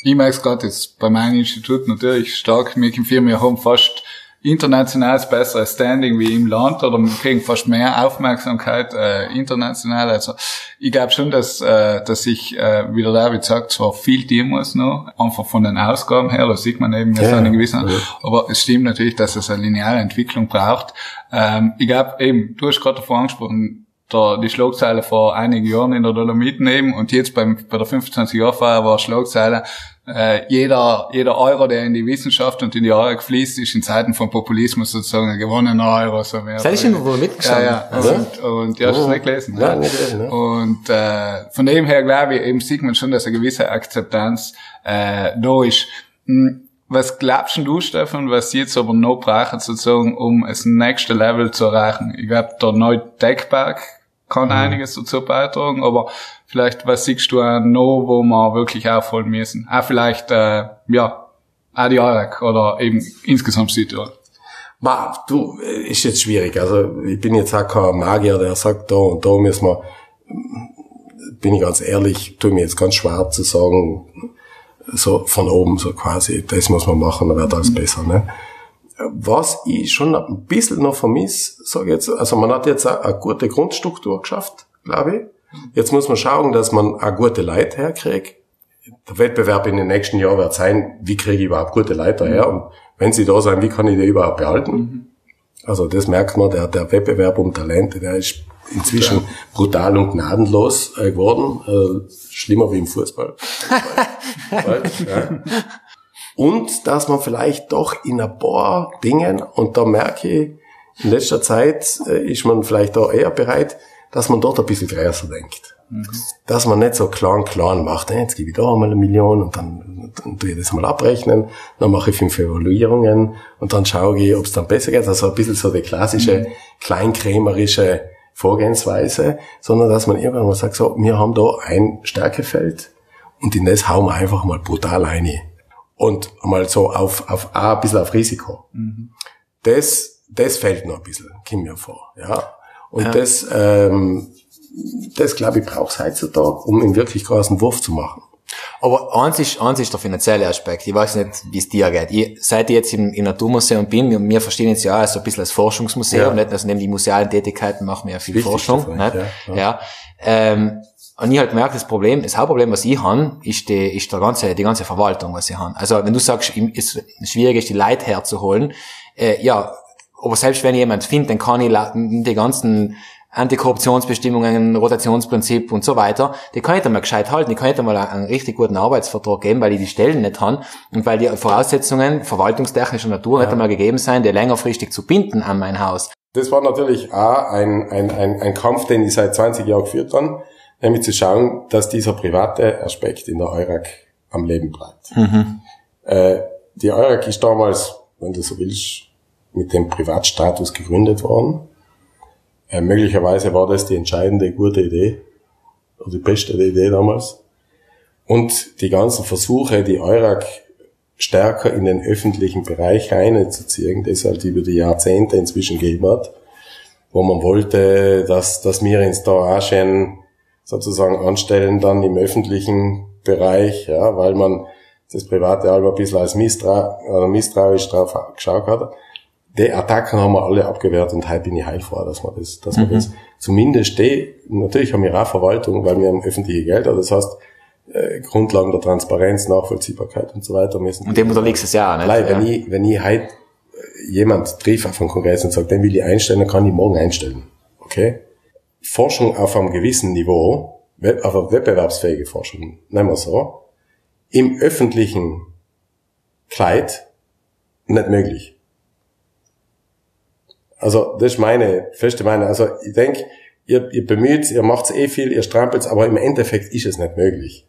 Ich merke es gerade jetzt bei meinem Institut natürlich stark. Wir haben fast internationales besseres Standing wie im Land, oder wir kriegen fast mehr Aufmerksamkeit international. Also ich glaube schon, dass ich, wie der David sagt, zwar viel tun muss noch, einfach von den Ausgaben her, das sieht man eben jetzt an den gewissen, aber es stimmt natürlich, dass es eine lineare Entwicklung braucht. Ich glaube eben, du hast gerade davor angesprochen, die Schlagzeile vor einigen Jahren in der Dolomiten eben, und jetzt bei der 25-Jahr-Feier war Schlagzeile, jeder Euro, der in die Wissenschaft und in die EUREC fließt, ist in Zeiten von Populismus sozusagen ein gewonnener Euro. So mehr. Das ist schon wohl mitgestanden. Ja. Und ja, hast du es nicht gelesen? Ja, nicht gelesen, ja. Und von dem her glaube ich, eben sieht man schon, dass eine gewisse Akzeptanz da ist. Was glaubst du, Stefan, was sie jetzt aber noch brauchen, sozusagen, um das nächste Level zu erreichen? Ich glaube, der neue Tech-Park kann einiges dazu beitragen, aber vielleicht, was siehst du auch noch, wo wir wirklich aufholen müssen? Auch vielleicht, auch die EUREC oder eben insgesamt Südtirol. Du, ist jetzt schwierig. Also, ich bin jetzt auch kein Magier, der sagt, da und da müssen wir, bin ich ganz ehrlich, tue mir jetzt ganz schwer zu sagen, so von oben, so quasi, das muss man machen, dann wird alles besser, ne? Was ich schon ein bisschen noch vermisse, sage ich jetzt, also man hat jetzt eine gute Grundstruktur geschafft, glaube ich. Jetzt muss man schauen, dass man auch gute Leute herkriegt. Der Wettbewerb in den nächsten Jahren wird sein, wie kriege ich überhaupt gute Leute her? Und wenn sie da sind, wie kann ich die überhaupt behalten? Also das merkt man, der Wettbewerb um Talente, der ist inzwischen brutal und gnadenlos geworden. Schlimmer wie im Fußball. Ja. Und dass man vielleicht doch in ein paar Dingen, und da merke ich, in letzter Zeit ist man vielleicht da eher bereit, dass man dort ein bisschen größer denkt. Dass man nicht so klein macht, jetzt gebe ich da einmal 1 Million und dann tue ich das mal abrechnen, dann mache ich 5 Evaluierungen und dann schaue ich, ob es dann besser geht. Also ein bisschen so die klassische kleinkrämerische Vorgehensweise, sondern dass man irgendwann mal sagt, so, wir haben da ein Stärkefeld und in das hauen wir einfach mal brutal rein. Und mal so ein bisschen auf Risiko. Das fehlt noch ein bisschen, kommt mir vor, ja. Und das glaube ich, braucht es heutzutage, um einen wirklich großen Wurf zu machen. Aber eins ist der finanzielle Aspekt. Ich weiß nicht, wie es dir geht. Seit ich jetzt im Naturmuseum bin, wir verstehen jetzt ja so ein bisschen als Forschungsmuseum, nicht? Also neben die musealen Tätigkeiten machen wir ja viel Forschung, nicht? Ja. Und ich halt merke, das Hauptproblem, was ich habe, ist die ganze Verwaltung, was ich habe. Also, wenn du sagst, es schwierig ist, die Leute herzuholen, aber selbst wenn ich jemand finde, dann kann ich die ganzen Antikorruptionsbestimmungen, Rotationsprinzip und so weiter, die kann ich dann mal gescheit halten, die kann ich dann mal einen richtig guten Arbeitsvertrag geben, weil ich die Stellen nicht habe und weil die Voraussetzungen verwaltungstechnischer Natur nicht einmal gegeben sein, die längerfristig zu binden an mein Haus. Das war natürlich auch ein Kampf, den ich seit 20 Jahren geführt habe, nämlich zu schauen, dass dieser private Aspekt in der EUREC am Leben bleibt. Die EUREC ist damals, wenn du so willst, mit dem Privatstatus gegründet worden. Möglicherweise war das die entscheidende gute Idee, oder die beste Idee damals. Und die ganzen Versuche, die EUREC stärker in den öffentlichen Bereich reinzuziehen, das halt über die Jahrzehnte inzwischen gegeben hat, wo man wollte, dass wir uns da auch schon sozusagen anstellen dann im öffentlichen Bereich, ja, weil man das private Alba ein bisschen als misstrauisch drauf geschaut hat. Die Attacken haben wir alle abgewehrt und heute bin ich heilfroh, dass wir das zumindest natürlich haben wir auch Verwaltung, weil wir haben öffentliche Gelder, das heißt, Grundlagen der Transparenz, Nachvollziehbarkeit und so weiter müssen. Und dem unterliegst du es ja auch, nicht? Leider, wenn ich heute jemand trifft auf einen Kongress und sagt, den will ich einstellen, dann kann ich morgen einstellen. Okay? Forschung auf einem gewissen Niveau, auf eine wettbewerbsfähige Forschung, nehmen wir so, im öffentlichen Kleid nicht möglich. Also, das ist meine feste Meinung. Also, ich denke, ihr bemüht, ihr macht's viel, ihr strampelt's, aber im Endeffekt ist es nicht möglich.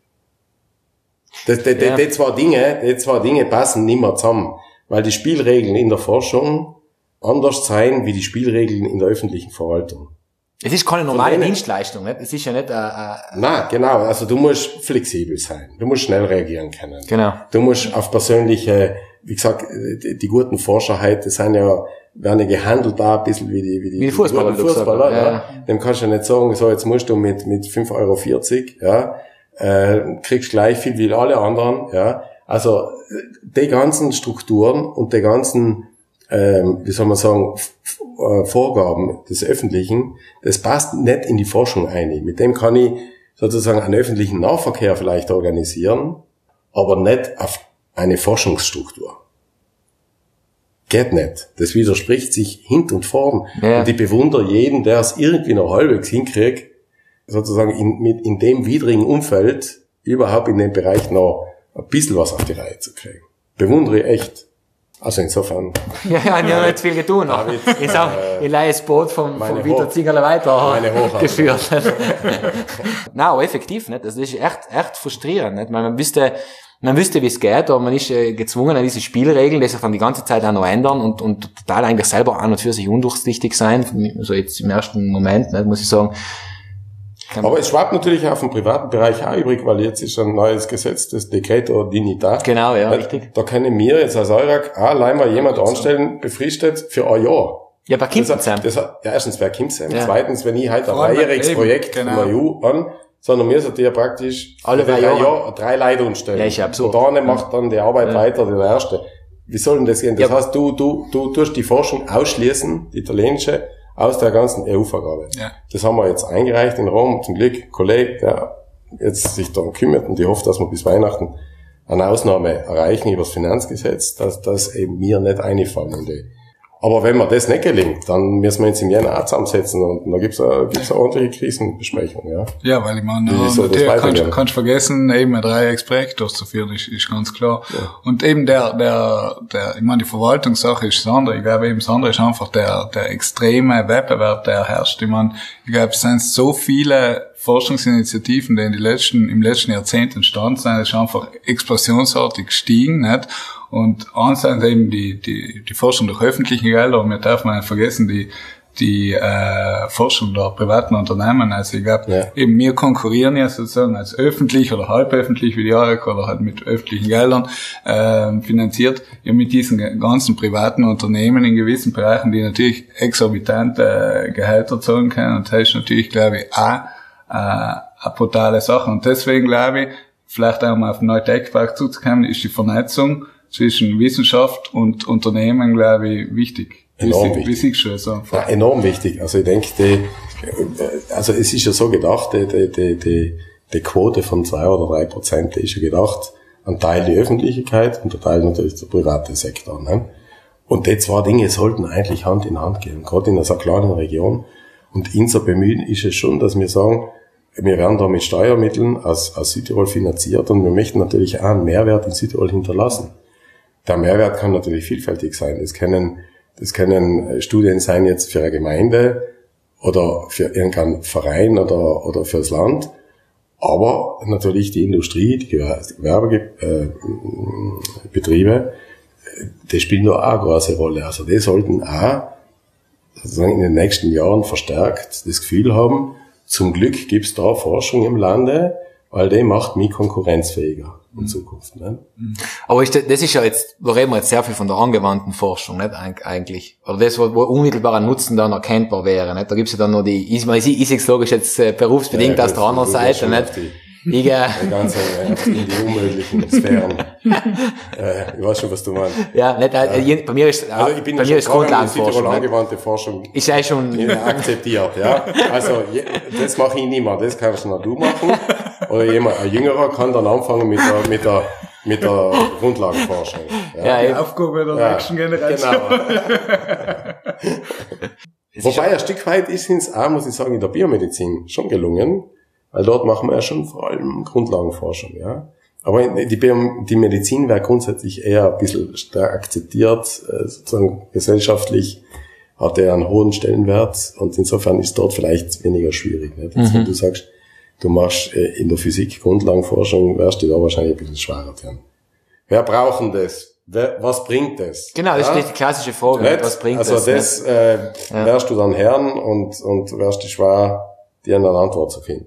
Die zwei Dinge passen nicht mehr zusammen, weil die Spielregeln in der Forschung anders sein wie die Spielregeln in der öffentlichen Verwaltung. Es ist keine normale Dienstleistung, nicht? Es ist ja nicht Nein, genau. Also, du musst flexibel sein. Du musst schnell reagieren können. Genau. Du musst auf persönliche, wie gesagt, die guten Forscher heute sind ja, werden ja gehandelt da ein bisschen wie die Fußballer, ja. Dem kannst du ja nicht sagen, so, jetzt musst du mit 5,40 €, ja, kriegst gleich viel wie alle anderen, ja. Also, die ganzen Strukturen und die ganzen, wie soll man sagen, Vorgaben des Öffentlichen, das passt nicht in die Forschung ein. Mit dem kann ich sozusagen einen öffentlichen Nahverkehr vielleicht organisieren, aber nicht auf eine Forschungsstruktur. Geht nicht. Das widerspricht sich hint und vorn. Ja. Und ich bewundere jeden, der es irgendwie noch halbwegs hinkriegt, sozusagen in dem widrigen Umfeld überhaupt in dem Bereich noch ein bisschen was auf die Reihe zu kriegen. Bewundere ich echt. Also insofern. Ja, ich habe nicht viel getan. David, ich leihe das Boot vom Vito Zingerle weiter geführt. Nein, aber effektiv, nicht? Das ist echt frustrierend, nicht? Man wüsste, wie es geht, aber man ist gezwungen an diese Spielregeln, die sich dann die ganze Zeit auch noch ändern und total eigentlich selber an und für sich undurchsichtig sein. Also jetzt im ersten Moment, nicht, muss ich sagen. Aber es schwappt natürlich auf den privaten Bereich auch übrig, weil jetzt ist ein neues Gesetz, das Decreto Dignitas. Genau, ja, richtig. Da können wir jetzt als Eurac allein mal jemand anstellen, befristet für ein Jahr. Ja, bei Kimsem. Erstens, wer Kimsem. Ja. Zweitens, wenn ich halt ein dreijähriges Projekt von der EU an, sondern wir sind ja praktisch alle 3 Jahre 3 Leute anstellen. Ja, ist ja absurd. Und der eine macht dann die Arbeit weiter, der erste. Wie soll denn das gehen? Das heißt, du tust die Forschung ausschließen, die italienische, aus der ganzen EU-Vergabe. Ja. Das haben wir jetzt eingereicht in Rom. Zum Glück, Kollege, der jetzt sich darum kümmert und ich hoffe, dass wir bis Weihnachten eine Ausnahme erreichen über das Finanzgesetz, dass das eben mir nicht einfallen in die. Aber wenn mir das nicht gelingt, dann müssen wir uns im Jänner auch zusammensetzen und da gibt's eine ordentliche Krisenbesprechung, ja. Ja, weil ich meine, natürlich kannst vergessen, eben ein Dreiecksprojekt durchzuführen, ist ganz klar. Ja. Und eben ich meine, die Verwaltungssache ist das andere. Ich glaube eben, das andere ist einfach der extreme Wettbewerb, der herrscht. Ich meine, ich glaube, es sind so viele Forschungsinitiativen, die im letzten Jahrzehnt entstanden sind, ist einfach explosionsartig gestiegen, nicht? Und eins sind eben die Forschung durch öffentliche Gelder, und wir dürfen nicht vergessen, die Forschung der privaten Unternehmen. Also ich glaube, eben wir konkurrieren ja sozusagen als öffentlich oder halböffentlich wie die Eurac oder halt mit öffentlichen Geldern finanziert, ja mit diesen ganzen privaten Unternehmen in gewissen Bereichen, die natürlich exorbitante Gehälter zahlen können. Und das ist natürlich, glaube ich, auch eine brutale Sache. Und deswegen glaube ich, vielleicht auch mal auf den neuen Tech-Park zuzukommen, ist die Vernetzung zwischen Wissenschaft und Unternehmen, glaube ich, wichtig. Enorm wichtig. Wie siehst du das? Ja, enorm wichtig. Also ich denke, also es ist ja so gedacht, die Quote von 2 oder 3%, die ist ja gedacht, ein Teil die Öffentlichkeit und ein Teil natürlich der private Sektor. Ne? Und die zwei Dinge sollten eigentlich Hand in Hand gehen, gerade in einer kleinen Region. Und unser Bemühen ist es schon, dass wir sagen, wir werden da mit Steuermitteln aus Südtirol finanziert und wir möchten natürlich auch einen Mehrwert in Südtirol hinterlassen. Der Mehrwert kann natürlich vielfältig sein. Das können Studien sein jetzt für eine Gemeinde oder für irgendeinen Verein oder fürs Land. Aber natürlich die Industrie, die Gewerbebetriebe, die spielen da auch eine große Rolle. Also die sollten auch sozusagen in den nächsten Jahren verstärkt das Gefühl haben, zum Glück gibt's da Forschung im Lande, weil die macht mich konkurrenzfähiger in Zukunft. Ne? Aber das ist ja jetzt, da reden wir jetzt sehr viel von der angewandten Forschung, nicht eigentlich? Oder das, wo unmittelbarer Nutzen dann erkennbar wäre, nicht? Da gibt's ja dann noch ich sehe logisch jetzt berufsbedingt aus der anderen Seite, nicht? Ganz in die unmöglichen Sphären. Ich weiß schon, was du meinst. Ja, nicht, bei mir ist, also ich bin bei mir ist Grundlagenforschung. Angewandte Forschung. Ist ja schon akzeptiert, ja. Also, das mache ich nicht mehr. Das kannst nur du machen. Oder ein Jüngerer kann dann anfangen mit der Grundlagenforschung. Ja, die Aufgabe der nächsten Generation. Genau. Wobei ein Stück weit ist uns auch, muss ich sagen, in der Biomedizin schon gelungen. Weil dort machen wir ja schon vor allem Grundlagenforschung, ja. Aber die Medizin wäre grundsätzlich eher ein bisschen stark akzeptiert, sozusagen gesellschaftlich hat er einen hohen Stellenwert und insofern ist dort vielleicht weniger schwierig, nicht? Also wenn du sagst, du machst in der Physik Grundlagenforschung, wärst du da wahrscheinlich ein bisschen schwerer dran. Wer braucht denn das? Was bringt das? Genau, das ist die klassische Frage. Nicht? Was bringt also das? Wärst du dann Herrn und wärst du schwer, dir eine Antwort zu finden.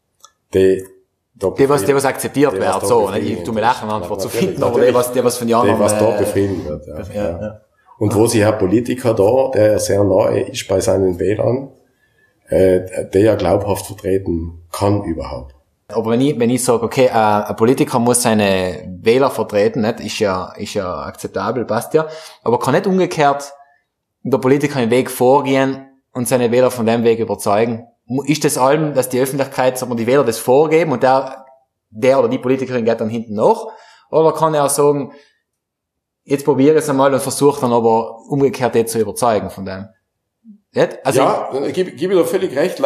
Was akzeptiert wird, so, ne? Ich tu mir lachen, eine Antwort zu finden, aber was von den anderen, was dort befriedigt wird, ja. Und wo sich ein Politiker da, der ja sehr nahe ist bei seinen Wählern, der ja glaubhaft vertreten kann überhaupt. Aber wenn ich sage, okay, ein Politiker muss seine Wähler vertreten, nicht? Ist ja akzeptabel, passt ja. Aber kann nicht umgekehrt der Politiker einen Weg vorgehen und seine Wähler von dem Weg überzeugen. Ist das allem, dass die Öffentlichkeit, sagen wir, die Wähler das vorgeben und der oder die Politikerin geht dann hinten nach? Oder kann er auch sagen, jetzt probiere ich es einmal und versuche dann aber umgekehrt jetzt zu überzeugen von dem? Also ja, gebe ich dir völlig recht,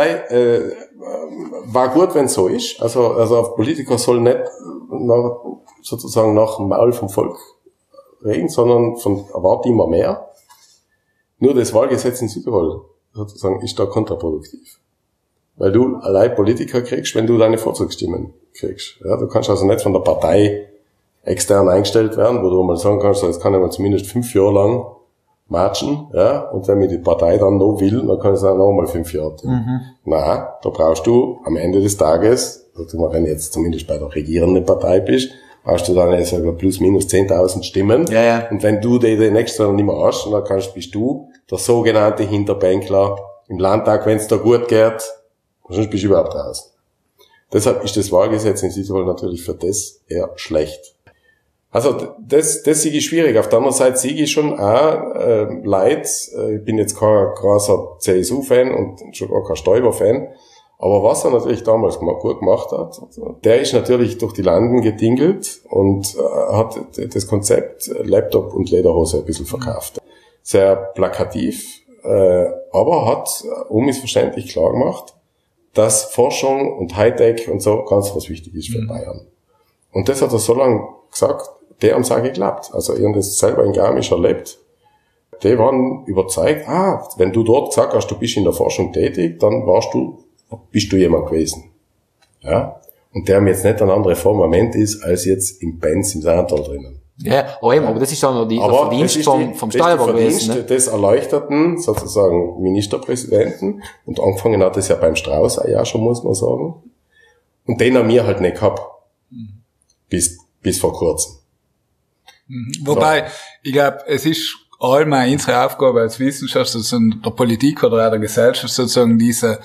war gut, wenn es so ist. Also auf Politiker soll nicht sozusagen nach dem Maul vom Volk reden, sondern erwartet immer mehr. Nur das Wahlgesetz in Südtirol sozusagen ist da kontraproduktiv. Weil du allein Politiker kriegst, wenn du deine Vorzugsstimmen kriegst. Ja, du kannst also nicht von der Partei extern eingestellt werden, wo du mal sagen kannst, das kann ich mal zumindest 5 Jahre lang matchen, ja, und wenn mir die Partei dann noch will, dann kann ich es auch noch mal 5 Jahre tun. Nein, da brauchst du am Ende des Tages, also wenn du jetzt zumindest bei der regierenden Partei bist, brauchst du dann plus minus 10.000 Stimmen. Ja, ja. Und wenn du die nächste dann nicht mehr hast, dann bist du der sogenannte Hinterbänkler im Landtag, wenn es da gut geht, sonst bist du überhaupt raus. Deshalb ist das Wahlgesetz in Südtirol natürlich für das eher schlecht. Also das sehe ich schwierig. Auf der anderen Seite sehe ich schon auch Leute, ich bin jetzt kein großer CSU-Fan und schon gar kein Stoiber-Fan, aber was er natürlich damals gut gemacht hat, der ist natürlich durch die Landen gedingelt und hat das Konzept Laptop und Lederhose ein bisschen verkauft. Sehr plakativ, aber hat unmissverständlich klar gemacht, dass Forschung und Hightech und so ganz was wichtig ist für Bayern. Und das hat er so lange gesagt, die haben es auch geklappt. Also ich habe das selber in Garmisch erlebt. Die waren überzeugt, wenn du dort gesagt hast, du bist in der Forschung tätig, dann bist du jemand gewesen. Ja? Und der haben jetzt nicht ein anderes Formament ist, als jetzt im Benz im Saantal drinnen. Ja, aber das ist dann der Verdienst vom Steuerbürger gewesen. Ne? Des erleuchteten, sozusagen, Ministerpräsidenten. Und angefangen hat es ja beim Strauß auch ja schon, muss man sagen. Und den haben wir halt nicht gehabt. Bis vor kurzem. Wobei, ich glaube, es ist allgemein unsere Aufgabe als Wissenschaftler, sozusagen der Politik oder auch der Gesellschaft, sozusagen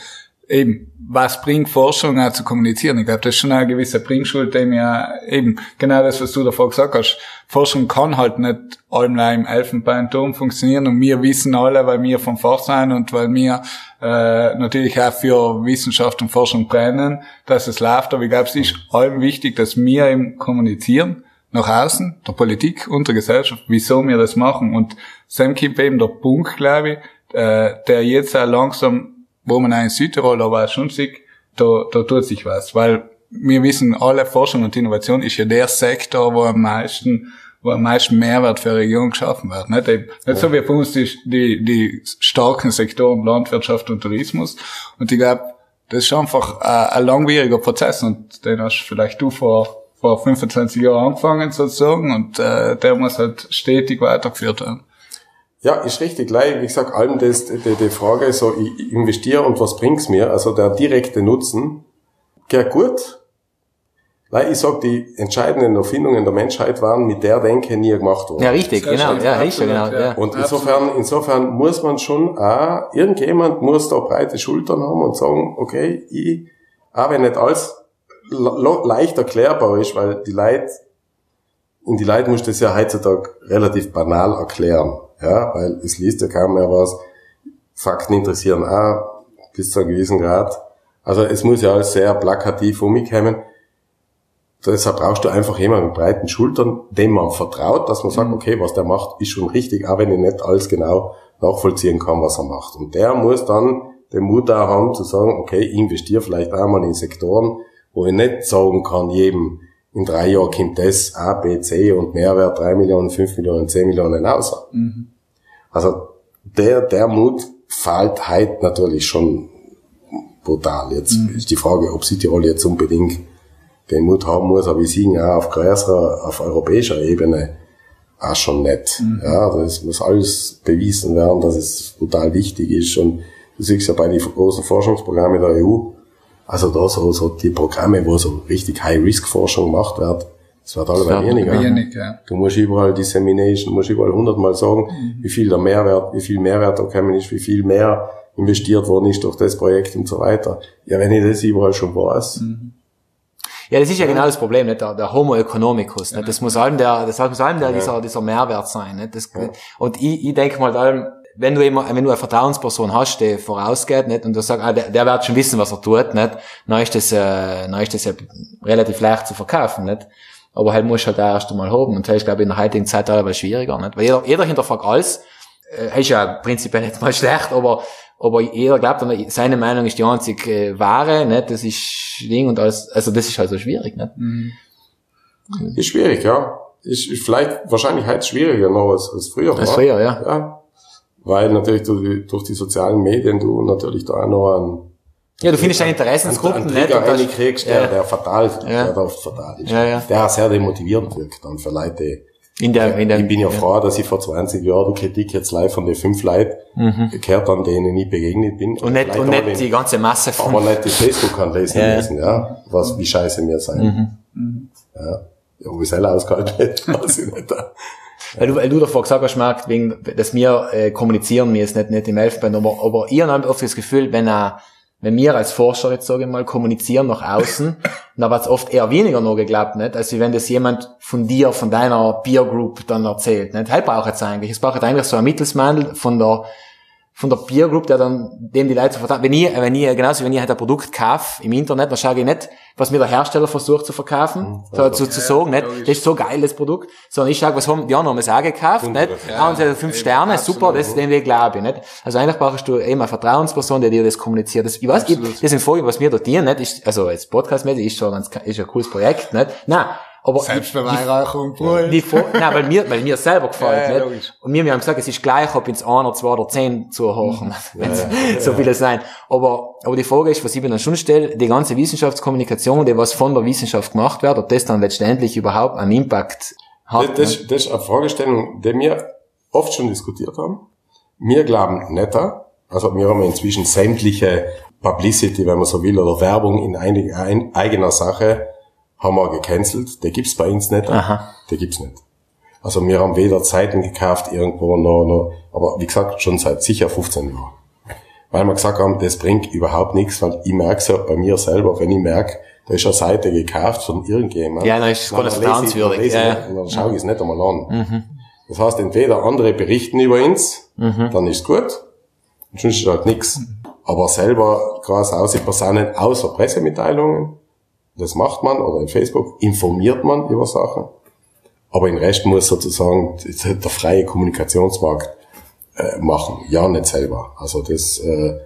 was bringt Forschung auch zu kommunizieren? Ich glaube, das ist schon eine gewisse Bringschuld, dem ja genau das, was du davor gesagt hast. Forschung kann halt nicht allgemein im Elfenbeinturm funktionieren und wir wissen alle, weil wir vom Fach sind und weil wir natürlich auch für Wissenschaft und Forschung brennen, dass es läuft, aber ich glaube, es ist allem wichtig, dass wir eben kommunizieren nach außen, der Politik und der Gesellschaft, wieso wir das machen. Und Sam kommt eben der Punkt, glaube ich, der jetzt auch langsam, wo man auch in Südtirol, aber auch schon sieht, da tut sich was. Weil wir wissen, alle Forschung und Innovation ist ja der Sektor, wo am meisten Mehrwert für eine Region geschaffen wird. Nicht so wie bei uns die starken Sektoren Landwirtschaft und Tourismus. Und ich glaube, das ist einfach ein langwieriger Prozess und den hast vielleicht du vor 25 Jahren angefangen sozusagen und der muss halt stetig weitergeführt werden. Ja, ist richtig. Wie gesagt, allem die Frage, so ich investiere und was bringt's mir? Also der direkte Nutzen, geht gut. Ich sag, die entscheidenden Erfindungen der Menschheit waren mit der Denke nie gemacht worden. Ja, richtig, genau. Ja, richtig, genau. Ja. Und insofern muss man schon irgendjemand muss da breite Schultern haben und sagen, okay, auch wenn nicht alles leicht erklärbar ist, weil in die Leute muss das ja heutzutage relativ banal erklären, ja, weil es liest ja kaum mehr was. Fakten interessieren auch bis zu einem gewissen Grad. Also es muss ja alles sehr plakativ umkommen. Deshalb brauchst du einfach jemanden mit breiten Schultern, dem man vertraut, dass man sagt, okay, was der macht, ist schon richtig, auch wenn ich nicht alles genau nachvollziehen kann, was er macht. Und der muss dann den Mut auch haben, zu sagen, okay, ich investiere vielleicht einmal in Sektoren, wo ich nicht sagen kann, jedem in 3 Jahren kommt das A, B, C und Mehrwert 3 Millionen, 5 Millionen, 10 Millionen raus. Also der Mut fehlt heute natürlich schon brutal. Jetzt ist die Frage, ob Südtirol jetzt unbedingt den Mut haben muss, aber ich sehe auch auf europäischer Ebene auch schon nicht. Ja, das muss alles bewiesen werden, dass es brutal wichtig ist und du siehst ja bei den großen Forschungsprogrammen der EU, also da so die Programme, wo so richtig High-Risk-Forschung gemacht wird, das wird alle weniger. Du musst überall Dissemination, musst überall 100-mal sagen, wie viel Mehrwert da gekommen ist, wie viel mehr investiert worden ist durch das Projekt und so weiter. Ja, wenn ich das überall schon weiß, Ja, das ist ja genau das Problem, nicht? Der Homo economicus, nicht? Das muss allem dieser Mehrwert sein, nicht? Und ich denke mal, wenn du eine Vertrauensperson hast, die vorausgeht, nicht? Und du sagst, der wird schon wissen, was er tut, nicht? Dann ist das ja relativ leicht zu verkaufen, nicht? Aber halt musst du halt auch erst einmal haben. Und das ist, glaube ich, in der heutigen Zeit aber schwieriger, nicht? Weil jeder hinterfragt alles. Ist ja prinzipiell nicht mal schlecht, aber jeder glaubt, seine Meinung ist die einzige wahre, nicht? Das ist Ding und alles, also das ist halt so schwierig, nicht? Ist schwierig, ja. Ist vielleicht wahrscheinlich heute schwieriger noch als früher. Als früher, ja. Ja. Weil natürlich durch die sozialen Medien du natürlich da auch noch du findest deine Interessensgruppen, nicht? Und kriegst, der fatal ist. Ja. Der sehr demotivierend wirkt dann für Leute. Ich bin ja froh, dass ich vor 20 Jahren die Kritik jetzt live von den 5 Leuten gehört, an denen ich begegnet bin. Und nicht die ganze Masse von... Aber nicht die Facebook kann lesen müssen, ja. Wie scheiße wir sein. Ja. Wie es selber ausgehalten wird, weiß ich nicht. Weil du davor gesagt hast, Marc, dass wir kommunizieren, wir ist nicht im Elfenbein, aber ich habe oft das Gefühl, wenn wir als Forscher jetzt, sage ich mal, kommunizieren nach außen, dann wird es oft eher weniger noch geglaubt, nicht? Als wenn das jemand von dir, von deiner Peer Group dann erzählt, nicht? Halt braucht es eigentlich. Es braucht eigentlich so ein Mittelsmann von der Peer Group, der dann, dem die Leute vertrauen. Wenn ich halt ein Produkt kaufe im Internet, dann schaue ich nicht, was mir der Hersteller versucht zu verkaufen, zu sagen, nicht? Das ist so geil, das Produkt. Sondern ich schaue, was haben, die anderen haben es auch gekauft, nicht? Und sie 5 Sterne, absolut, super, das ist den Weg, glaube ich, nicht? Also eigentlich brauchst du eben eine Vertrauensperson, die dir das kommuniziert. Das sind Folgen, was wir dort dienen, nicht? Ist, also, jetzt podcastmäßig ist ein cooles Projekt, nicht? Nein. Aber Selbstbeweihräucherung, Bruder. Weil mir selber gefällt, ja, nicht? Und wir haben gesagt, es ist gleich, ob ins 1 oder 2 oder 10 zuhören, so viele sein. Aber die Frage ist, was ich mir dann schon stelle, die ganze Wissenschaftskommunikation, die was von der Wissenschaft gemacht wird, ob das dann letztendlich überhaupt einen Impact hat. Das ist eine Fragestellung, die wir oft schon diskutiert haben. Wir glauben nicht, also wir haben inzwischen sämtliche Publicity, wenn man so will, oder Werbung in eigener Sache, haben wir gecancelt. Die gibt's bei uns nicht. Aha. Die gibt's nicht. Also wir haben weder Zeiten gekauft irgendwo noch, aber wie gesagt, schon seit sicher 15 Jahren. Weil wir gesagt haben, das bringt überhaupt nichts, weil ich merke es ja bei mir selber, wenn ich merke, da ist eine Seite gekauft von irgendjemandem. Ja, dann ist es gar nicht vertrauenswürdig. Und dann schaue ich es nicht einmal an. Das heißt, entweder andere berichten über uns, dann ist es gut, und sonst ist halt nichts. Aber selber, quasi außer Personen, außer Pressemitteilungen, das macht man, oder in Facebook informiert man über Sachen. Aber den Rest muss sozusagen der freie Kommunikationsmarkt machen. Ja, nicht selber. Also das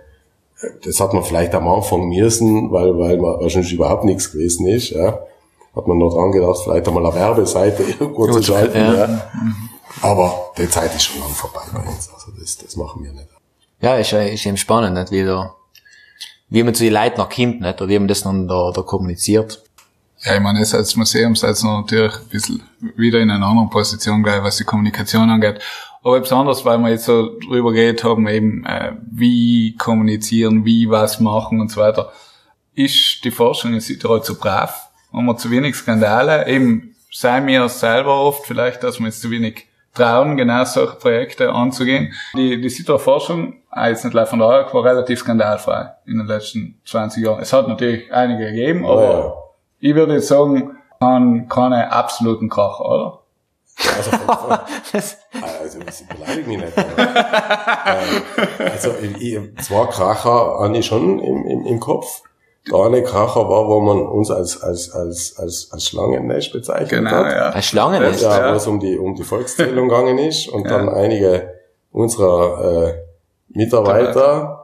hat man vielleicht am Anfang müssen, weil wahrscheinlich überhaupt nichts gewesen ist. Ja. Hat man noch dran gedacht, vielleicht einmal eine Werbeseite irgendwo zu schalten. Ja. Aber die Zeit ist schon lang vorbei bei uns. Also das machen wir nicht. Ja, ist eben spannend, nicht? Wie man zu den Leuten noch kommt, nicht? Oder wie man das dann da kommuniziert. Ja, ich meine, jetzt als Museum seid ihr natürlich ein bisschen wieder in einer anderen Position, gleich, was die Kommunikation angeht. Aber besonders, weil wir jetzt so drüber geredet haben, eben, wie kommunizieren, wie was machen und so weiter. Ist die Forschung in Südtirol zu brav? Haben wir zu wenig Skandale? Eben, sei mir selber oft vielleicht, dass wir jetzt zu wenig trauen, genau solche Projekte anzugehen. Die Südtiroler Forschung, jetzt nicht live von der ARC, war relativ skandalfrei in den letzten 20 Jahren. Es hat natürlich einige gegeben, aber ich würde jetzt sagen, keine absoluten Kracher, oder? Also das beleidigt mich nicht. Also zwei Kracher habe ich schon im Kopf. Der eine Kracher war, wo man uns als Schlangennest bezeichnet hat. Ja. Als Schlangennest? Ja, wo es um die Volkszählung gegangen ist und dann einige unserer Mitarbeiter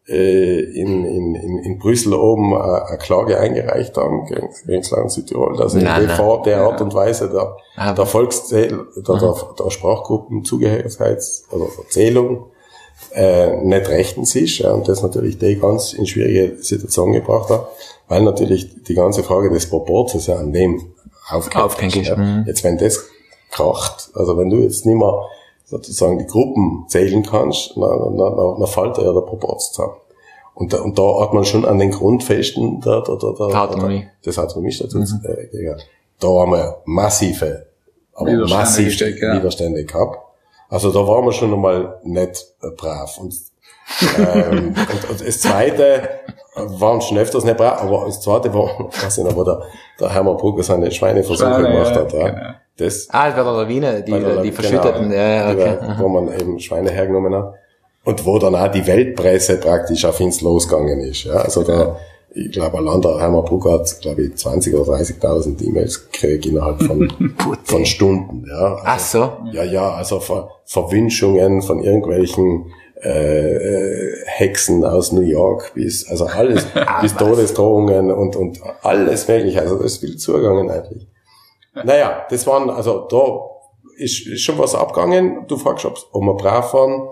in Brüssel oben eine Klage eingereicht haben gegen das Land Südtirol, dass der Art und Weise der Volkszählung, der Sprachgruppenzugehörigkeits- oder Verzählung nicht rechtens ist, ja, und das natürlich die ganz in schwierige Situation gebracht hat, weil natürlich die ganze Frage des Proports ja an dem aufgehängt ist. Ja. Jetzt, wenn das kracht, also wenn du jetzt nicht mehr sozusagen die Gruppen zählen kannst, dann fällt ja der Proport zusammen. Und da hat man schon an den Grundfesten des Autonomiestatuts da haben wir massive Widerstände gehabt. Also da waren wir schon einmal nicht brav. Und das Zweite, waren schon öfters nicht brav, aber das zweite war, ich weiß nicht, wo der Hermann Brugger seine Schweineversuche gemacht hat, ja. Genau. Das, bei der Lawine, die verschütteten, genau, ja, okay. wo man eben Schweine hergenommen hat. Und wo dann auch die Weltpresse praktisch auf ins losgegangen ist, ja. Also da, ich glaube, allein der Hermann Brugger hat, glaube ich, 20.000 oder 30.000 E-Mails gekriegt innerhalb von Stunden, ja. Also, Ach so. Ja, also Verwünschungen von irgendwelchen Hexen aus New York bis, also alles, bis Todesdrohungen und alles mögliche. Also das ist viel zugegangen eigentlich. Naja, das waren, also da ist schon was abgegangen. Du fragst, ob wir brav waren.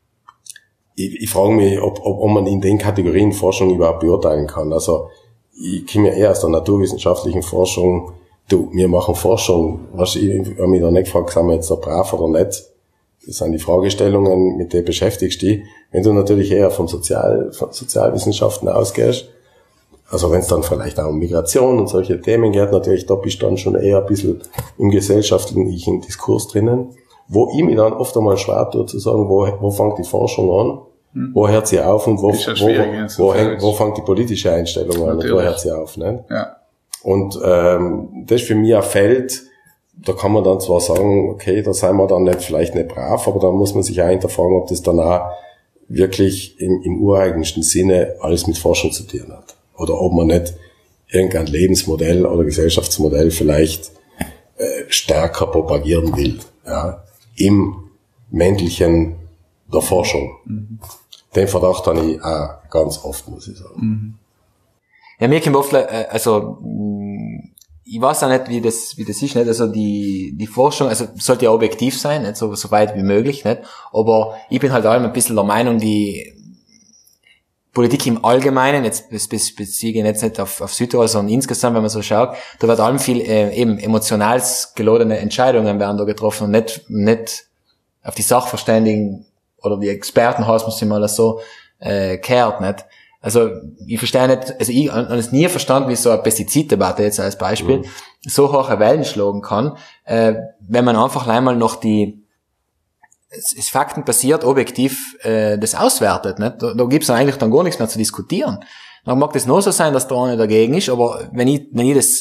Ich frage mich, ob man in den Kategorien Forschung überhaupt beurteilen kann. Also ich komme ja eher aus der naturwissenschaftlichen Forschung. Wir machen Forschung. Ich habe mich da nicht gefragt, sind wir jetzt da brav oder nicht? Das sind die Fragestellungen, mit denen beschäftigst du dich. Wenn du natürlich eher von Sozialwissenschaften ausgehst, also wenn es dann vielleicht auch um Migration und solche Themen geht, natürlich, da bist du dann schon eher ein bisschen im gesellschaftlichen Diskurs drinnen, wo ich mich dann oft einmal schwer tue zu sagen, wo fängt die Forschung an, wo hört sie auf und wo fängt die politische Einstellung an und wo hört sie auf, ne? Ja. Und das ist für mich ein Feld, da kann man dann zwar sagen, okay, da sind wir dann vielleicht nicht brav, aber dann muss man sich auch hinterfragen, ob das dann auch wirklich im ureigensten Sinne alles mit Forschung zu tun hat. Oder ob man nicht irgendein Lebensmodell oder Gesellschaftsmodell vielleicht stärker propagieren will, ja, im männlichen der Forschung. Mhm. Den Verdacht habe ich auch ganz oft, muss ich sagen. Mhm. Ja, mir kommt oft, also ich weiß auch nicht, wie das ist, nicht? Also die Forschung, also sollte ja objektiv sein, nicht so weit wie möglich, nicht? Aber ich bin halt auch immer ein bisschen der Meinung, die Politik im Allgemeinen, jetzt beziehe ich jetzt nicht auf Südtirol, sondern insgesamt, wenn man so schaut, da wird allem viel eben emotional geladene Entscheidungen werden da getroffen und nicht auf die Sachverständigen oder die Experten, heißt man sich mal so, kehrt, nicht? Also ich verstehe nicht, also ich habe es nie verstanden, wie so eine Pestiziddebatte jetzt als Beispiel so hohe Wellen schlagen kann, wenn man einfach einmal noch es faktenbasiert, objektiv das auswertet. Nicht? Da gibt's eigentlich dann gar nichts mehr zu diskutieren. Dann mag das nur so sein, dass der eine dagegen ist, aber wenn ich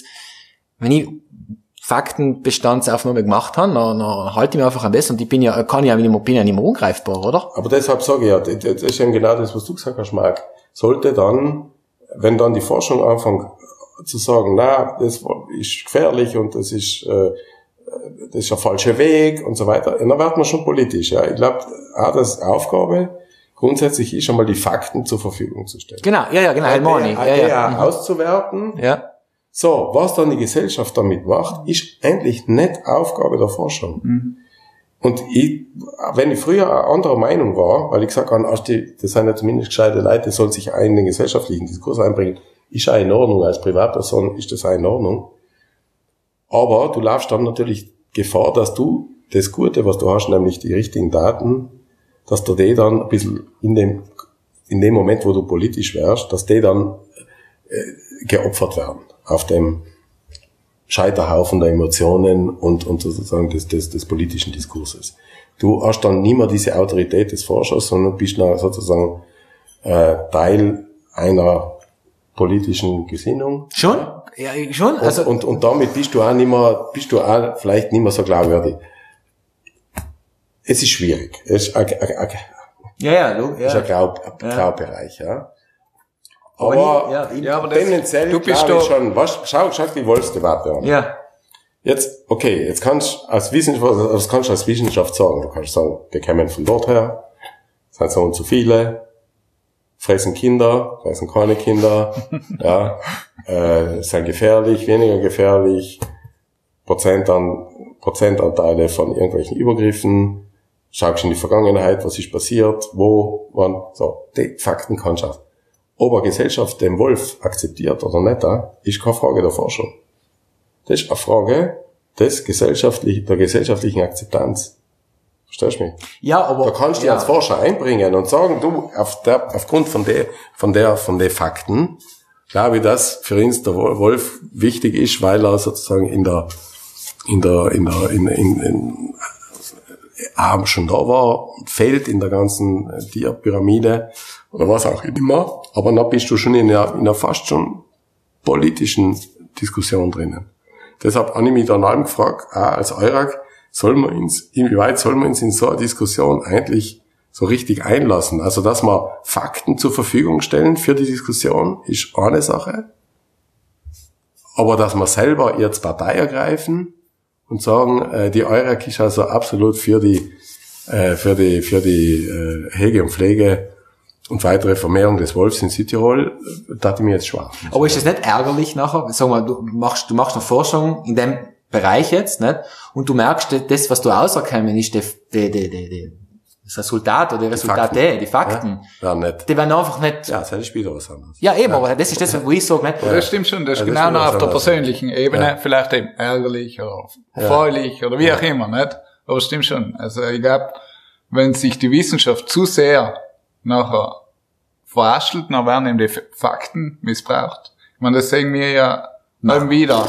Faktenbestandsaufnahme gemacht habe, dann halte ich mich einfach an das und ich bin ja nicht mehr ungreifbar, oder? Aber deshalb sage ich ja, das ist eben genau das, was du gesagt hast, Marc. Sollte dann, wenn dann die Forschung anfängt zu sagen, na, das ist gefährlich und das ist ein falscher Weg und so weiter, dann wird man schon politisch. Ja. Ich glaube, auch das Aufgabe grundsätzlich ist, einmal die Fakten zur Verfügung zu stellen. Genau, ja. Auszuwerten. Ja. So, was dann die Gesellschaft damit macht, ist eigentlich nicht Aufgabe der Forschung. Mhm. Und wenn ich früher eine andere Meinung war, weil ich gesagt habe, das sind ja zumindest gescheite Leute, die sollen sich in den gesellschaftlichen Diskurs einbringen, ist auch in Ordnung, als Privatperson ist das auch in Ordnung. Aber du laufst dann natürlich Gefahr, dass du das Gute, was du hast, nämlich die richtigen Daten, dass du die dann ein bisschen in dem Moment, wo du politisch wärst, dass die dann geopfert werden auf dem Scheiterhaufen der Emotionen und sozusagen des politischen Diskurses. Du hast dann nicht mehr diese Autorität des Forschers, sondern bist dann sozusagen Teil einer politischen Gesinnung. Schon? Ja, schon. Also und damit bist du auch vielleicht nicht mehr so glaubwürdig. Es ist schwierig. Es ist ein Graubereich, ja. Aber tendenziell glaube ich schon, schau die Wolfsdebatte an. Ja. Jetzt kannst du als Wissenschaft sagen. Du kannst sagen, wir kommen von dort her, sind so und so viele, fressen Kinder, fressen keine Kinder, ja, sind gefährlich, weniger gefährlich, Prozentanteile von irgendwelchen Übergriffen, schaust in die Vergangenheit, was ist passiert, wo, wann, so, die Fakten kannst du. Ob eine Gesellschaft den Wolf akzeptiert oder nicht, ist keine Frage der Forschung. Das ist eine Frage der gesellschaftlichen Akzeptanz. Verstehst du mich? Ja, aber da kannst du dich als Forscher einbringen und sagen, du, aufgrund von den Fakten, glaube ich, dass für uns der Wolf wichtig ist, weil er sozusagen schon da war, fehlt in der ganzen Tierpyramide oder was auch immer, aber dann bist du schon in einer fast schon politischen Diskussion drinnen. Deshalb habe ich mich dann allem gefragt, auch als Eurak, inwieweit soll man uns in so eine Diskussion eigentlich so richtig einlassen? Also, dass wir Fakten zur Verfügung stellen für die Diskussion, ist eine Sache. Aber dass wir selber jetzt Partei ergreifen und sagen, die Eurak ist also absolut für die Hege und Pflege und weitere Vermehrung des Wolfs in Südtirol, da hat ich mir jetzt schwer. Aber ist das nicht ärgerlich nachher? Sag mal, du machst eine Forschung in dem Bereich jetzt, nicht? Und du merkst, das, was du rauskommen, ist das Resultat oder die Resultate, die Fakten. Ja, nicht. Die werden einfach nicht... Ja, das ist wieder was anderes. Ja, eben, aber das ist das, wo ich sage, nicht? Ja. Das stimmt schon, das ist genau noch auf der persönlichen Ebene, vielleicht eben ärgerlich oder erfreulich oder wie auch immer, nicht? Aber es stimmt schon. Also ich glaube, wenn sich die Wissenschaft zu sehr nachher verhaspelt, dann werden eben die Fakten missbraucht. Ich meine, das sehen wir ja immer wieder.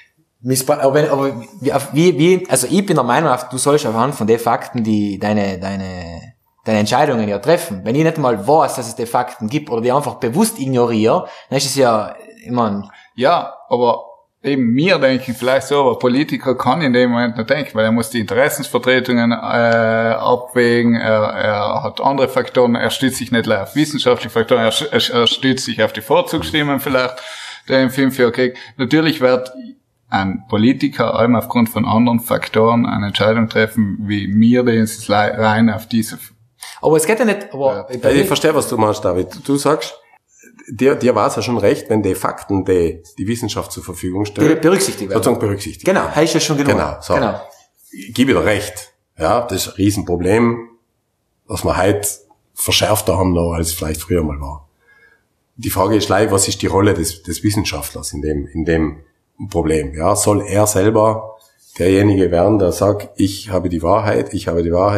Aber wie, also ich bin der Meinung, du sollst anhand von den Fakten, die deine Entscheidungen ja treffen. Wenn ich nicht mal weiß, dass es die Fakten gibt oder die einfach bewusst ignoriere, dann ist es ja immer Ja, aber eben wir denken vielleicht so, aber Politiker kann in dem Moment nicht denken, weil er muss die Interessensvertretungen abwägen, er hat andere Faktoren, er stützt sich nicht auf wissenschaftliche Faktoren, er stützt sich auf die Vorzugsstimmen vielleicht, der im 5 Jahren kriegt. Natürlich wird ein Politiker allem aufgrund von anderen Faktoren eine Entscheidung treffen, wie wir das rein auf diese... Aber es geht ja nicht... Aber ich verstehe, was du meinst, David. Du sagst, dir war es ja schon recht, wenn die Fakten, die Wissenschaft zur Verfügung stellt, berücksichtigt werden. sozusagen berücksichtigt. Genau, heißt ja schon genug. Genau, so. Genau. Ich gebe dir recht. Ja, das ist ein Riesenproblem, was wir heute verschärfter haben noch, als es vielleicht früher mal war. Die Frage ist gleich, was ist die Rolle des Wissenschaftlers in dem Problem? Ja, soll er selber derjenige werden, der sagt, ich habe die Wahrheit, geht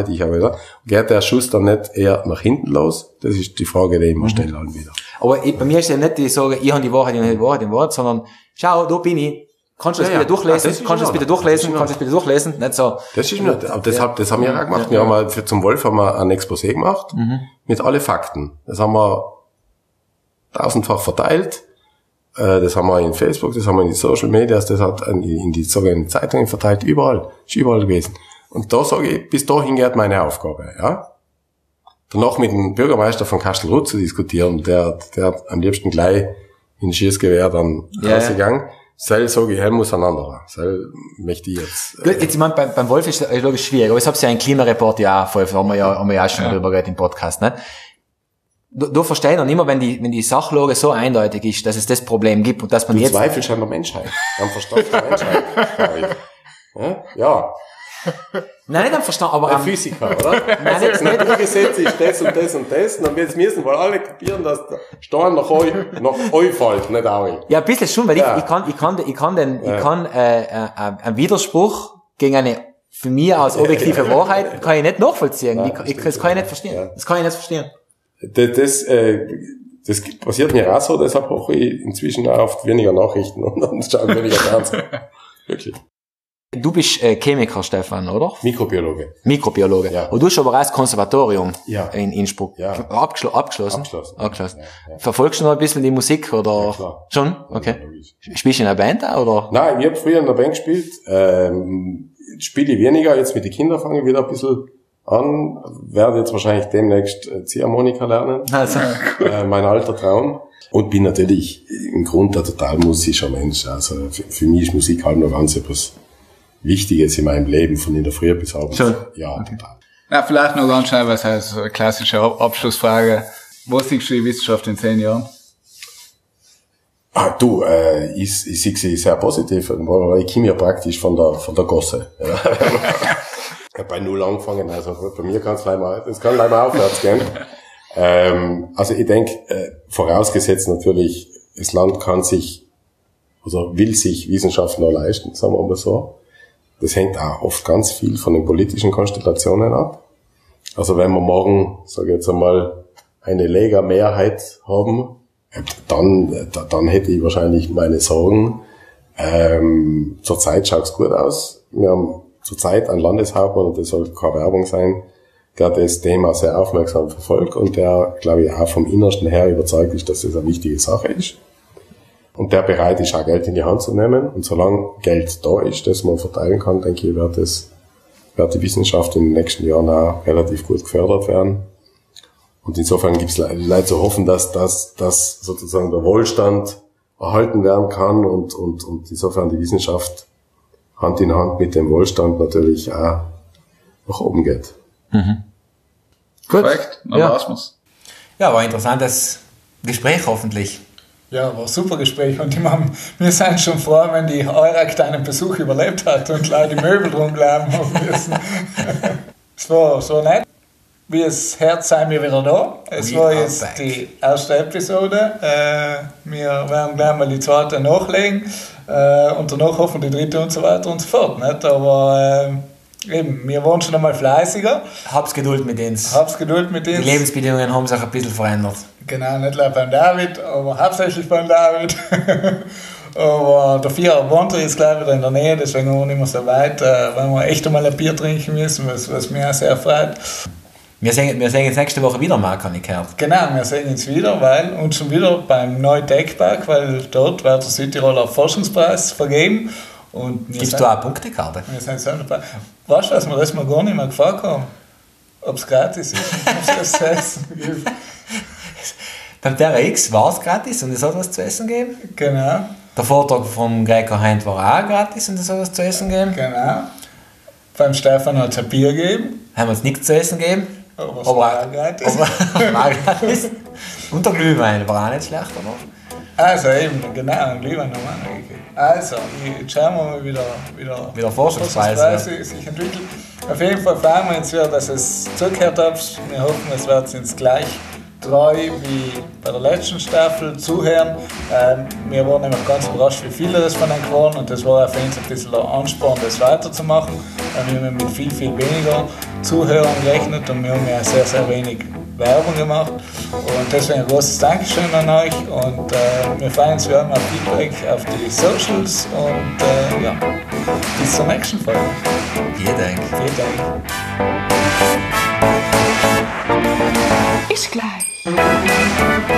der Schuss dann nicht eher nach hinten los? Das ist die Frage, die ich immer stelle dann wieder. Aber bei mir ist ja nicht die Sorge, ich habe die Wahrheit, sondern schau, da bin ich. Kannst du das bitte durchlesen? Kannst du das bitte durchlesen? Nicht so. Das ist nicht, aber das haben wir auch gemacht. Wir haben zum Wolf haben wir ein Exposé gemacht, mit alle Fakten. Das haben wir 1000-fach verteilt. Das haben wir in Facebook, das haben wir in die Social Medias, das hat in die sogenannten Zeitungen verteilt, überall. Ist überall gewesen. Und da sage ich, bis dahin geht meine Aufgabe, ja. Danach mit dem Bürgermeister von Kastelruth zu diskutieren, der am liebsten gleich in Schießgewehr dann rausgegangen. Sel sage ich, muss ein anderer. Sel möchte ich jetzt. Gut, jetzt, ich meine, beim Wolf ist es logisch schwierig, aber ich hab's ja einen Klimareport ja auch, haben wir ja schon drüber geredet im Podcast, ne? Du verstehst noch nicht mehr, wenn die Sachlage so eindeutig ist, dass es das Problem gibt und dass man jetzt... Du zweifelst an der Menschheit. Am Verstand der Menschheit. Ja. Nein, nicht am Verstand, aber am Physiker, oder? Nein, nicht. Naturgesetz ist das und das und das. Und dann müssen wohl alle kapieren, dass der Stein nach euch fällt, nicht auch. Ja, ein bisschen schon, weil ich kann einen Widerspruch gegen eine für mich aus objektive Wahrheit kann ich nicht nachvollziehen. Das kann ich nicht verstehen. Das kann ich nicht verstehen. Das passiert mir auch so, deshalb hoffe ich inzwischen auch oft weniger Nachrichten und schaue weniger Fernsehen. Wirklich. Du bist Chemiker, Stefan, oder? Mikrobiologe. Ja. Und du hast aber auch das Konservatorium in Innsbruck abgeschlossen. Ja. Verfolgst du noch ein bisschen die Musik, oder? Ja, klar. Schon? Okay. Ja, spielst du in einer Band auch, oder? Nein, ich habe früher in einer Band gespielt. Spiele ich weniger, jetzt mit den Kindern fange ich wieder ein bisschen an, werde jetzt wahrscheinlich demnächst Ziehharmonika lernen. Also. Mein alter Traum. Und bin natürlich im Grunde ein total musischer Mensch. Also für mich ist Musik halt noch ganz etwas Wichtiges in meinem Leben, von in der Früh bis abends. Schon. Ja, okay. Total. Ja, vielleicht noch ganz schnell, was heißt so eine klassische Abschlussfrage. Wo siehst du die Wissenschaft in 10 Jahren? Ich sehe sie sehr positiv, weil ich komme ja praktisch von der Gosse. Ja. Ich habe bei Null angefangen, also bei mir kann es gleich mal aufwärts gehen. Also ich denke, vorausgesetzt natürlich, das Land kann sich, also will sich Wissenschaftler leisten, sagen wir mal so. Das hängt auch oft ganz viel von den politischen Konstellationen ab. Also wenn wir morgen, sage ich jetzt einmal, eine Lega-Mehrheit haben, dann hätte ich wahrscheinlich meine Sorgen. Zurzeit schaut's gut aus. Wir haben zurzeit einen Landeshauptmann, und das soll keine Werbung sein, der das Thema sehr aufmerksam verfolgt und der, glaube ich, auch vom Innersten her überzeugt ist, dass das eine wichtige Sache ist. Und der bereit ist, auch Geld in die Hand zu nehmen. Und solange Geld da ist, das man verteilen kann, denke ich, wird die Wissenschaft in den nächsten Jahren auch relativ gut gefördert werden. Und insofern gibt es leider zu hoffen, dass sozusagen der Wohlstand erhalten werden kann und insofern die Wissenschaft Hand in Hand mit dem Wohlstand natürlich auch nach oben geht. Mhm. Gut. Perfekt, dann ja. war's mir's. Ja, war ein interessantes Gespräch hoffentlich. Ja, war ein super Gespräch und wir sind schon froh, wenn die Eurak deinen Besuch überlebt hat und gleich die Möbel rumgelaufen haben müssen. Es war so nett. Wie es hört, sind wir wieder da. Es war jetzt die erste Episode. Wir werden gleich mal die zweite nachlegen und danach hoffen die dritte und so weiter und so fort. Nicht? Aber eben, wir waren schon einmal fleißiger. Hab's Geduld mit uns. Die Lebensbedingungen haben sich ein bisschen verändert. Genau, nicht nur beim David, aber hauptsächlich beim David. Aber dafür wohnt er jetzt gleich wieder in der Nähe, deswegen waren wir nicht mehr so weit, weil wir echt einmal ein Bier trinken müssen, was mich auch sehr freut. Wir sehen uns nächste Woche wieder mal, kann ich gehört. Genau, wir sehen uns wieder, weil uns schon wieder beim Neu-Tech-Park, weil dort wird der Südtiroler Forschungspreis vergeben. Gibst du auch eine Punktekarte? Wir sind so dabei. Weißt du, was wir das mal gar nicht mehr gefragt haben? Ob es gratis ist und ob es zu essen gibt. Beim TRX war es gratis und es hat was zu essen gegeben. Genau. Der Vortrag vom Gregor Heint war auch gratis und es hat was zu essen gegeben. Genau. Beim Stefan hat es ein Bier gegeben. Haben wir uns nichts zu essen gegeben. Aber es war auch gratis. War gratis. Und der Glühwein war auch nicht schlecht, oder? Also eben, genau, ein Glühwein haben wir auch noch gegeben. Also, jetzt schauen wir mal wieder Forschungspreise sich entwickelt. Auf jeden Fall freuen wir uns wieder, dass es zugehört habt. Wir hoffen, es wird uns gleich treu wie bei der letzten Staffel zuhören. Wir waren nämlich ganz überrascht, wie viele das von euch geworden und das war für uns ein bisschen der Ansporn, das weiterzumachen. Wir haben mit viel weniger Zuhörern gerechnet und wir haben ja sehr, sehr wenig Werbung gemacht. Und deswegen ein großes Dankeschön an euch und wir freuen uns wie immer auf Feedback auf die Socials und ja, bis zur nächsten Folge. Vielen Dank. Ist gleich.